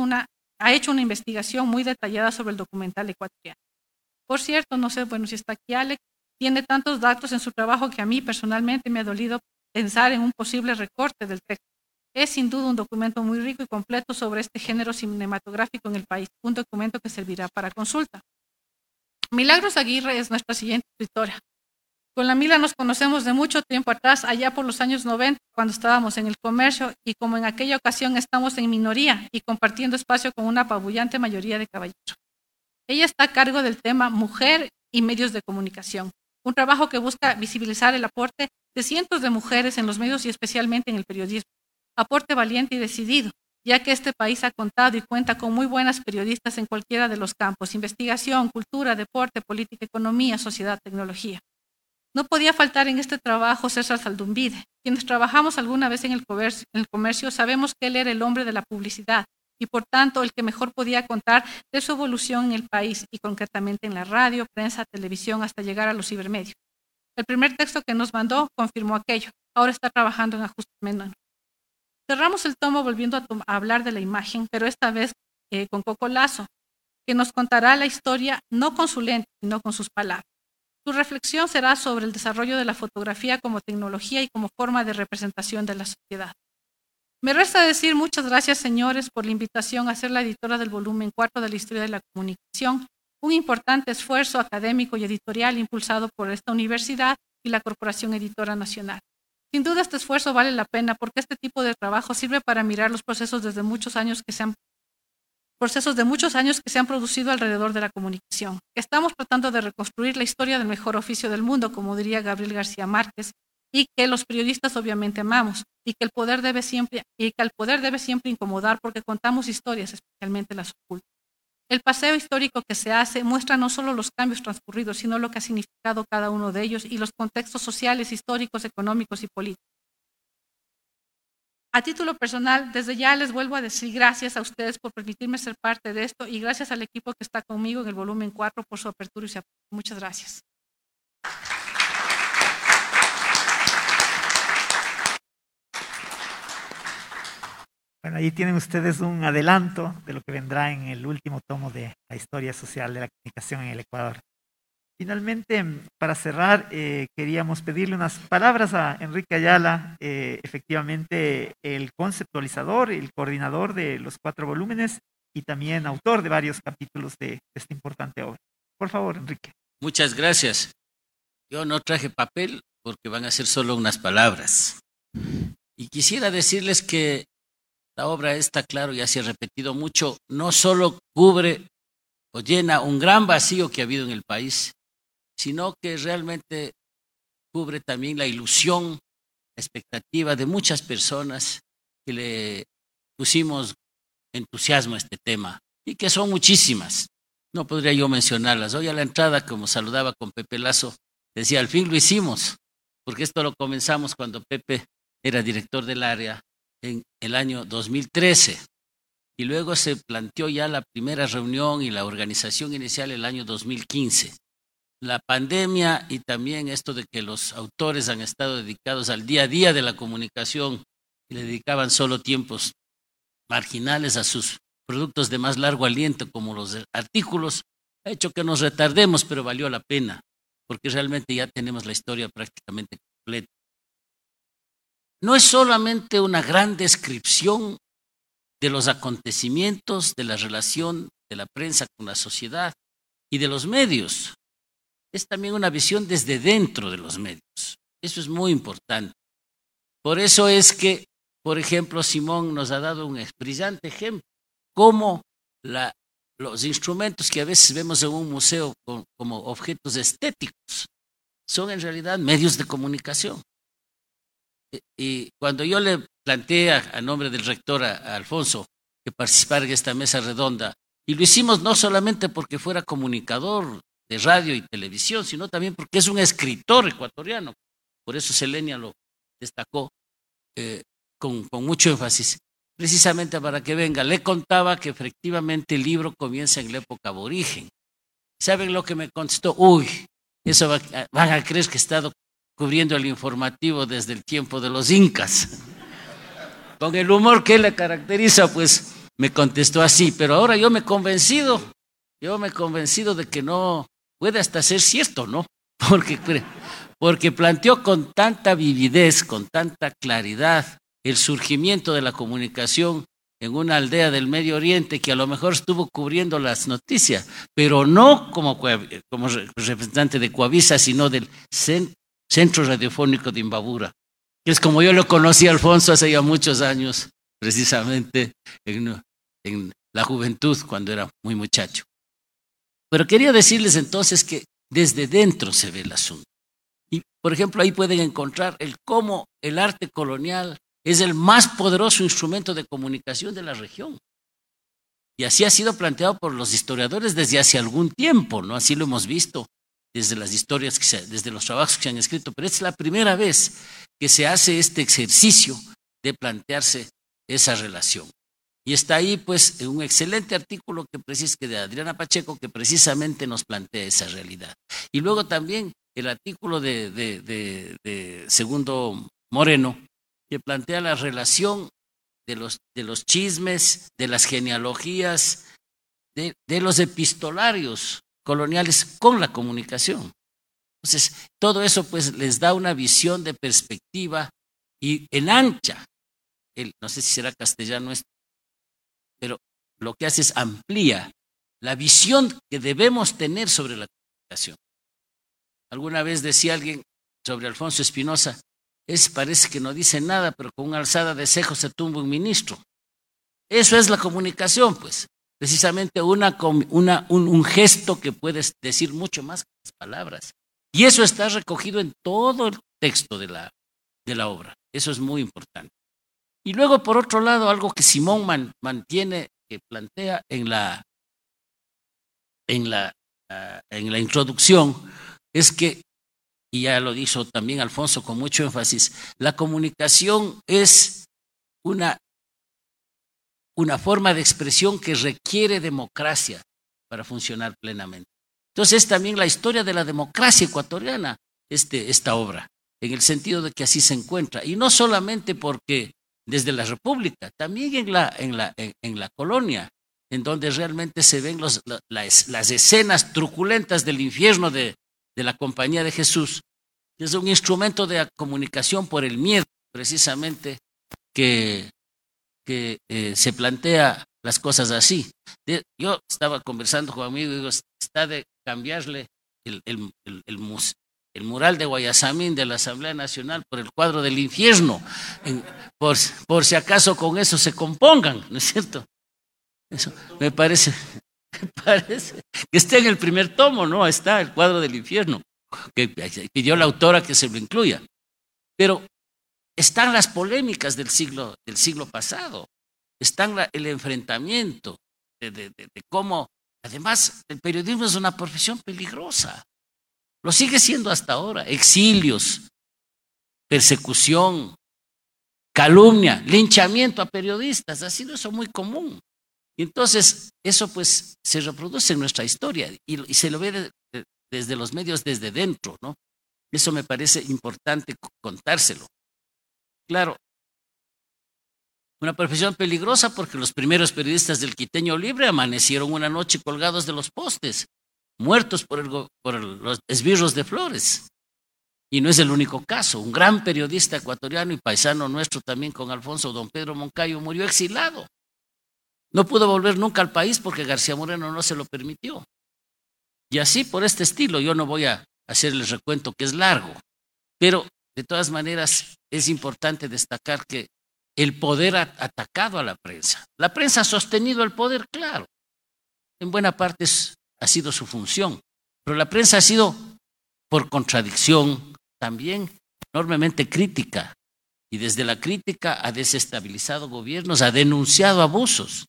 ha hecho una investigación muy detallada sobre el documental ecuatoriano. Por cierto, no sé, si está aquí Alex, tiene tantos datos en su trabajo que a mí personalmente me ha dolido pensar en un posible recorte del texto. Es sin duda un documento muy rico y completo sobre este género cinematográfico en el país, un documento que servirá para consulta. Milagros Aguirre es nuestra siguiente escritora. Con la Mila nos conocemos de mucho tiempo atrás, allá por los años 90, cuando estábamos en el comercio, y como en aquella ocasión estamos en minoría y compartiendo espacio con una apabullante mayoría de caballeros. Ella está a cargo del tema Mujer y Medios de Comunicación, un trabajo que busca visibilizar el aporte de cientos de mujeres en los medios y especialmente en el periodismo. Aporte valiente y decidido, ya que este país ha contado y cuenta con muy buenas periodistas en cualquiera de los campos: investigación, cultura, deporte, política, economía, sociedad, tecnología. No podía faltar en este trabajo César Saldumbide. Quienes trabajamos alguna vez en el comercio sabemos que él era el hombre de la publicidad y por tanto el que mejor podía contar de su evolución en el país y concretamente en la radio, prensa, televisión, hasta llegar a los cibermedios. El primer texto que nos mandó confirmó aquello. Ahora está trabajando en ajustes menores. Cerramos el tomo volviendo a hablar de la imagen, pero esta vez con Coco Lazo, que nos contará la historia no con su lente, sino con sus palabras. Su reflexión será sobre el desarrollo de la fotografía como tecnología y como forma de representación de la sociedad. Me resta decir muchas gracias, señores, por la invitación a ser la editora del volumen 4 de la historia de la comunicación, un importante esfuerzo académico y editorial impulsado por esta universidad y la Corporación Editora Nacional. Sin duda este esfuerzo vale la pena porque este tipo de trabajo sirve para mirar los procesos de muchos años que se han producido alrededor de la comunicación. Estamos tratando de reconstruir la historia del mejor oficio del mundo, como diría Gabriel García Márquez, y que los periodistas obviamente amamos, y que al poder debe siempre incomodar porque contamos historias, especialmente las ocultas. El paseo histórico que se hace muestra no solo los cambios transcurridos, sino lo que ha significado cada uno de ellos y los contextos sociales, históricos, económicos y políticos. A título personal, desde ya les vuelvo a decir gracias a ustedes por permitirme ser parte de esto y gracias al equipo que está conmigo en el volumen 4 por su apertura y su apoyo. Muchas gracias. Bueno, ahí tienen ustedes un adelanto de lo que vendrá en el último tomo de la historia social de la comunicación en el Ecuador. Finalmente, para cerrar, queríamos pedirle unas palabras a Enrique Ayala, efectivamente el conceptualizador, el coordinador de los 4 volúmenes y también autor de varios capítulos de esta importante obra. Por favor, Enrique. Muchas gracias. Yo no traje papel porque van a ser solo unas palabras. Y quisiera decirles que la obra está, claro, ya se ha repetido mucho, no solo cubre o llena un gran vacío que ha habido en el país, sino que realmente cubre también la ilusión, la expectativa de muchas personas que le pusimos entusiasmo a este tema, y que son muchísimas. no podría yo mencionarlas. Hoy a la entrada, como saludaba con Pepe Lazo, decía, al fin lo hicimos, porque esto lo comenzamos cuando Pepe era director del área en el año 2013. Y luego se planteó ya la primera reunión y la organización inicial el año 2015. La pandemia y también esto de que los autores han estado dedicados al día a día de la comunicación y le dedicaban solo tiempos marginales a sus productos de más largo aliento como los artículos, ha hecho que nos retardemos, pero valió la pena, porque realmente ya tenemos la historia prácticamente completa. No es solamente una gran descripción de los acontecimientos, de la relación de la prensa con la sociedad y de los medios. Es también una visión desde dentro de los medios. Eso es muy importante. Por eso es que, por ejemplo, Simón nos ha dado un brillante ejemplo, cómo los instrumentos que a veces vemos en un museo como objetos estéticos son en realidad medios de comunicación. Y cuando yo le planteé a nombre del rector a Alfonso que participara en esta mesa redonda, y lo hicimos no solamente porque fuera comunicador de radio y televisión, sino también porque es un escritor ecuatoriano, por eso Selenia lo destacó con mucho énfasis, precisamente para que venga. Le contaba que efectivamente el libro comienza en la época aborigen. ¿Saben lo que me contestó? Uy, eso van a creer que he estado cubriendo el informativo desde el tiempo de los incas. Con el humor que le caracteriza, pues me contestó así, pero ahora yo me he convencido de que no puede hasta ser cierto, ¿no? Porque planteó con tanta vividez, con tanta claridad, el surgimiento de la comunicación en una aldea del Medio Oriente que a lo mejor estuvo cubriendo las noticias, pero no como representante de Coavisa, sino del Centro Radiofónico de Imbabura, que es como yo lo conocí a Alfonso hace ya muchos años, precisamente en la juventud, cuando era muy muchacho. Pero quería decirles entonces que desde dentro se ve el asunto. Y, por ejemplo, ahí pueden encontrar cómo el arte colonial es el más poderoso instrumento de comunicación de la región. Y así ha sido planteado por los historiadores desde hace algún tiempo, ¿no? Así lo hemos visto desde las historias, desde los trabajos que se han escrito, pero es la primera vez que se hace este ejercicio de plantearse esa relación. Y está ahí, pues, un excelente artículo de Adriana Pacheco que precisamente nos plantea esa realidad. Y luego también el artículo de Segundo Moreno, que plantea la relación de los chismes, de las genealogías, de los epistolarios coloniales con la comunicación. Entonces, todo eso pues les da una visión de perspectiva y enancha, no sé si será castellano esto, pero lo que hace es amplía la visión que debemos tener sobre la comunicación. Alguna vez decía alguien sobre Alfonso Espinosa, parece que no dice nada, pero con una alzada de cejo se tumba un ministro. Eso es la comunicación, pues. Precisamente un gesto que puedes decir mucho más que las palabras. Y eso está recogido en todo el texto de la obra. Eso es muy importante. Y luego, por otro lado, algo que Simón mantiene, que plantea en la introducción, es que, y ya lo dijo también Alfonso con mucho énfasis, la comunicación es una forma de expresión que requiere democracia para funcionar plenamente. Entonces es también la historia de la democracia ecuatoriana, esta obra, en el sentido de que así se encuentra. Y no solamente porque desde la República, también en la colonia, en donde realmente se ven las escenas truculentas del infierno de la Compañía de Jesús, que es un instrumento de comunicación por el miedo, precisamente, que se plantea las cosas así. Yo estaba conversando con un amigo y digo, está de cambiarle el mural de Guayasamín de la Asamblea Nacional por el cuadro del infierno, por si acaso con eso se compongan, ¿no es cierto? Eso me parece que está en el primer tomo, ¿no? Está el cuadro del infierno, que pidió la autora que se lo incluya. Pero están las polémicas del siglo pasado, están el enfrentamiento de cómo Además, el periodismo es una profesión peligrosa. Lo sigue siendo hasta ahora. Exilios, persecución, calumnia, linchamiento a periodistas. Ha sido eso muy común. Y entonces, eso pues se reproduce en nuestra historia y se lo ve desde los medios, desde dentro, ¿no? Eso me parece importante contárselo. Claro, una profesión peligrosa porque los primeros periodistas del Quiteño Libre amanecieron una noche colgados de los postes, muertos por los esbirros de Flores. Y no es el único caso. Un gran periodista ecuatoriano y paisano nuestro también con Alfonso, don Pedro Moncayo, murió exilado. No pudo volver nunca al país porque García Moreno no se lo permitió. Y así por este estilo, yo no voy a hacer el recuento que es largo, pero de todas maneras es importante destacar que el poder ha atacado a la prensa. La prensa ha sostenido el poder, claro. En buena parte ha sido su función, pero la prensa ha sido, por contradicción, también enormemente crítica. Y desde la crítica ha desestabilizado gobiernos, ha denunciado abusos.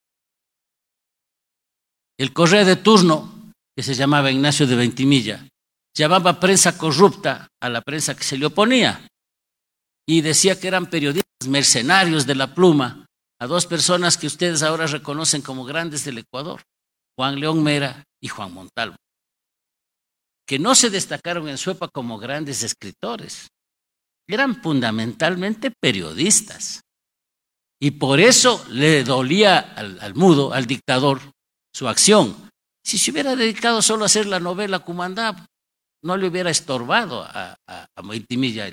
El correo de turno, que se llamaba Ignacio de Ventimilla, llamaba prensa corrupta a la prensa que se le oponía y decía que eran periodistas mercenarios de la pluma a dos personas que ustedes ahora reconocen como grandes del Ecuador, Juan León Mera y Juan Montalvo, que no se destacaron en su época como grandes escritores, eran fundamentalmente periodistas. Y por eso le dolía al mudo, al dictador, su acción. Si se hubiera dedicado solo a hacer la novela Cumandá, no le hubiera estorbado a Ventimilla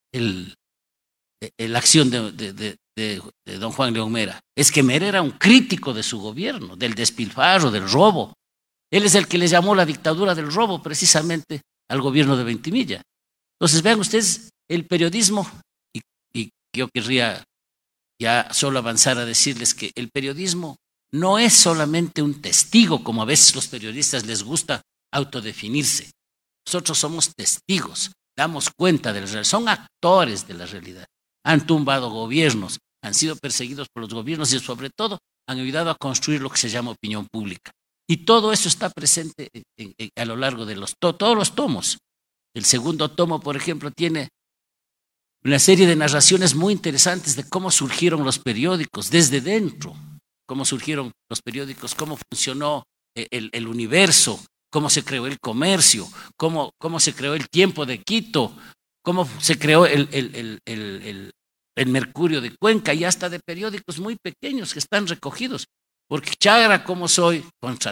la acción de don Juan León Mera. Es que Mera era un crítico de su gobierno, del despilfarro, del robo. Él es el que le llamó la dictadura del robo precisamente al gobierno de Ventimilla. Entonces vean ustedes el periodismo, y yo querría ya solo avanzar a decirles que el periodismo no es solamente un testigo, como a veces los periodistas les gusta autodefinirse. Nosotros somos testigos, damos cuenta de la realidad, son actores de la realidad. Han tumbado gobiernos, han sido perseguidos por los gobiernos y sobre todo han ayudado a construir lo que se llama opinión pública. Y todo eso está presente a lo largo de todos los tomos. El segundo tomo, por ejemplo, tiene una serie de narraciones muy interesantes de cómo surgieron los periódicos desde dentro, cómo surgieron los periódicos, cómo funcionó el universo, cómo se creó el comercio, cómo se creó el Tiempo de Quito, cómo se creó el Mercurio de Cuenca y hasta de periódicos muy pequeños que están recogidos. Porque Chagra, como soy,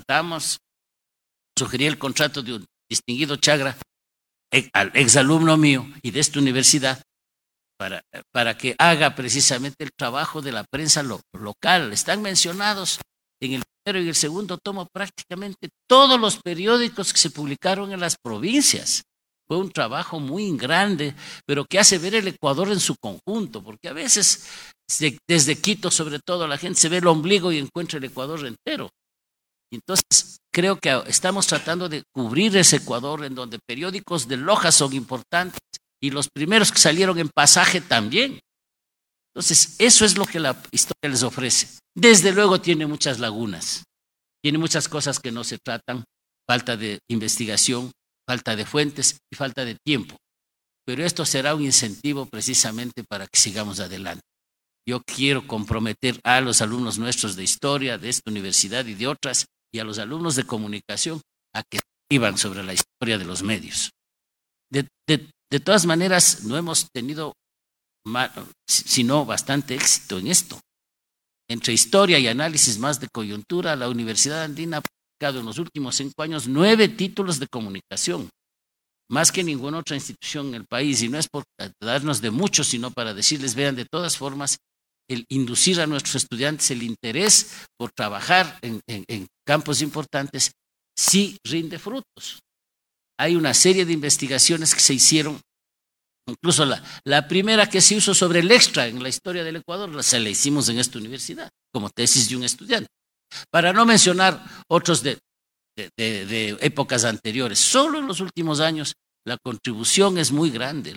sugerí el contrato de un distinguido Chagra, exalumno mío y de esta universidad, para que haga precisamente el trabajo de la prensa local. Están mencionados en el primero y el segundo tomo prácticamente todos los periódicos que se publicaron en las provincias. Fue un trabajo muy grande, pero que hace ver el Ecuador en su conjunto, porque a veces desde Quito sobre todo la gente se ve el ombligo y encuentra el Ecuador entero. Y entonces creo que estamos tratando de cubrir ese Ecuador en donde periódicos de Loja son importantes y los primeros que salieron en Pasaje también. Entonces eso es lo que la historia les ofrece. Desde luego tiene muchas lagunas, tiene muchas cosas que no se tratan, falta de investigación, falta de fuentes y falta de tiempo. Pero esto será un incentivo precisamente para que sigamos adelante. Yo quiero comprometer a los alumnos nuestros de historia, de esta universidad y de otras, y a los alumnos de comunicación, a que escriban sobre la historia de los medios. De todas maneras, no hemos tenido sino bastante éxito en esto. Entre historia y análisis más de coyuntura, la Universidad Andina ha publicado en los últimos 5 años 9 títulos de comunicación, más que ninguna otra institución en el país, y no es por darnos de mucho, sino para decirles, vean, de todas formas, el inducir a nuestros estudiantes el interés por trabajar en campos importantes sí rinde frutos. Hay una serie de investigaciones que se hicieron, incluso la primera que se hizo sobre el extra en la historia del Ecuador, se la hicimos en esta universidad, como tesis de un estudiante. Para no mencionar otros de épocas anteriores, solo en los últimos años la contribución es muy grande,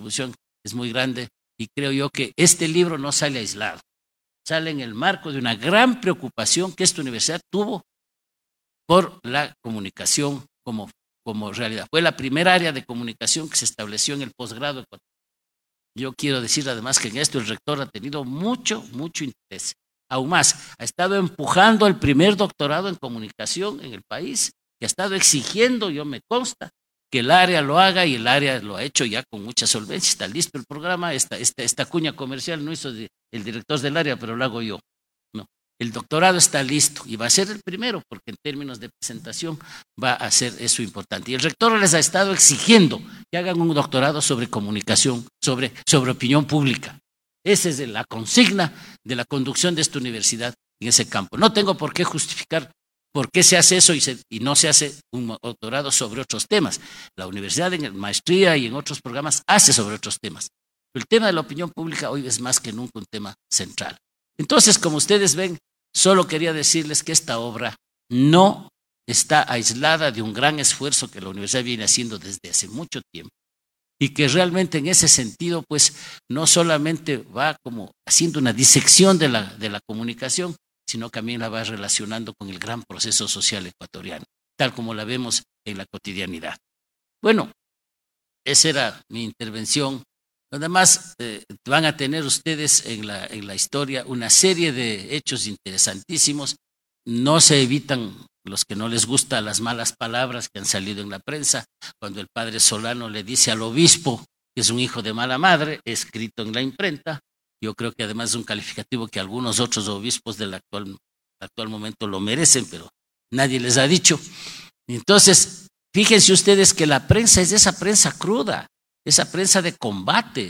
y creo yo que este libro no sale aislado, sale en el marco de una gran preocupación que esta universidad tuvo por la comunicación como realidad. Fue la primera área de comunicación que se estableció en el posgrado ecuatoriano. Yo quiero decir además que en esto el rector ha tenido mucho interés. Aún más, ha estado empujando el primer doctorado en comunicación en el país, que ha estado exigiendo, yo me consta, que el área lo haga, y el área lo ha hecho ya con mucha solvencia. Está listo el programa, esta cuña comercial no hizo el director del área, pero lo hago yo. No, el doctorado está listo y va a ser el primero, porque en términos de presentación va a ser eso importante. Y el rector les ha estado exigiendo que hagan un doctorado sobre comunicación, sobre opinión pública. Esa es la consigna de la conducción de esta universidad en ese campo. No tengo por qué justificar por qué se hace eso y no se hace un doctorado sobre otros temas. La universidad en maestría y en otros programas hace sobre otros temas. Pero el tema de la opinión pública hoy es más que nunca un tema central. Entonces, como ustedes ven, solo quería decirles que esta obra no está aislada de un gran esfuerzo que la universidad viene haciendo desde hace mucho tiempo, y que realmente en ese sentido, pues, no solamente va como haciendo una disección de la comunicación, sino que también la va relacionando con el gran proceso social ecuatoriano, tal como la vemos en la cotidianidad. Bueno, esa era mi intervención. Además, van a tener ustedes en la historia una serie de hechos interesantísimos. No se evitan los que no les gustan las malas palabras que han salido en la prensa, cuando el padre Solano le dice al obispo que es un hijo de mala madre, escrito en la imprenta. Yo creo que además es un calificativo que algunos otros obispos del actual momento lo merecen, pero nadie les ha dicho. Entonces, fíjense ustedes que la prensa es esa prensa cruda, esa prensa de combate,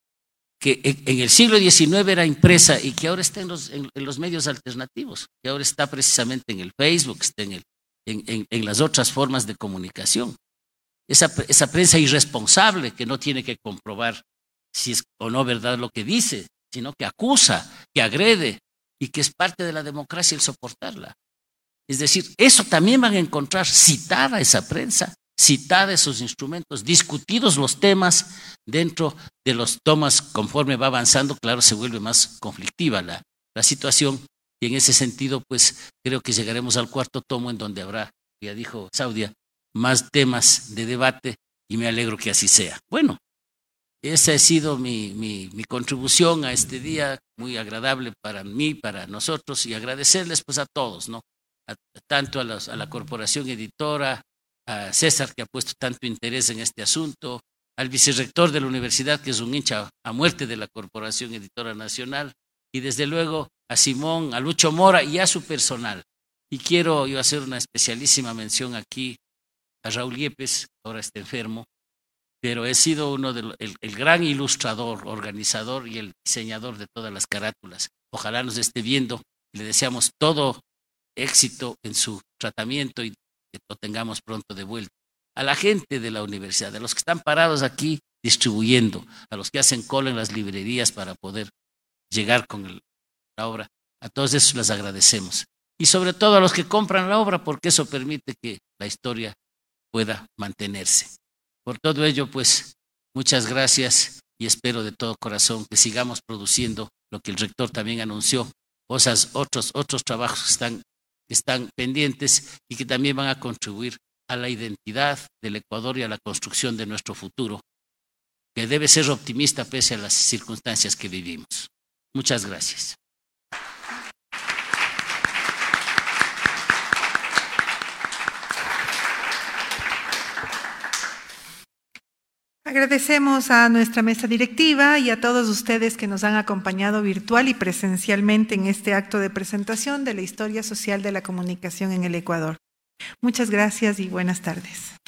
que en el siglo XIX era impresa y que ahora está en los medios alternativos, que ahora está precisamente en el Facebook, está en las otras formas de comunicación. Esa prensa irresponsable que no tiene que comprobar si es o no verdad lo que dice, sino que acusa, que agrede, y que es parte de la democracia el soportarla. Es decir, eso también van a encontrar citada esa prensa, citada esos instrumentos, discutidos los temas dentro de los tomas. Conforme va avanzando, claro, se vuelve más conflictiva la situación, y en ese sentido, pues, creo que llegaremos al cuarto tomo en donde habrá, ya dijo Saudia, más temas de debate, y me alegro que así sea. Bueno, esa ha sido mi contribución a este día, muy agradable para mí, para nosotros, y agradecerles pues a todos, ¿no? Tanto a la corporación editora, a César, que ha puesto tanto interés en este asunto, al vicerrector de la universidad, que es un hincha a muerte de la Corporación Editora Nacional, y desde luego a Simón, a Lucho Mora y a su personal. Y quiero yo hacer una especialísima mención aquí a Raúl Yepes, ahora está enfermo, pero he sido el gran ilustrador, organizador y el diseñador de todas las carátulas. Ojalá nos esté viendo, le deseamos todo éxito en su tratamiento y que lo tengamos pronto de vuelta. A la gente de la universidad, a los que están parados aquí distribuyendo, a los que hacen cola en las librerías para poder llegar con la obra, a todos esos les agradecemos. Y sobre todo a los que compran la obra, porque eso permite que la historia pueda mantenerse. Por todo ello, pues, muchas gracias, y espero de todo corazón que sigamos produciendo lo que el rector también anunció, otros trabajos que están pendientes y que también van a contribuir a la identidad del Ecuador y a la construcción de nuestro futuro, que debe ser optimista pese a las circunstancias que vivimos. Muchas gracias. Agradecemos a nuestra mesa directiva y a todos ustedes que nos han acompañado virtual y presencialmente en este acto de presentación de la historia social de la comunicación en el Ecuador. Muchas gracias y buenas tardes.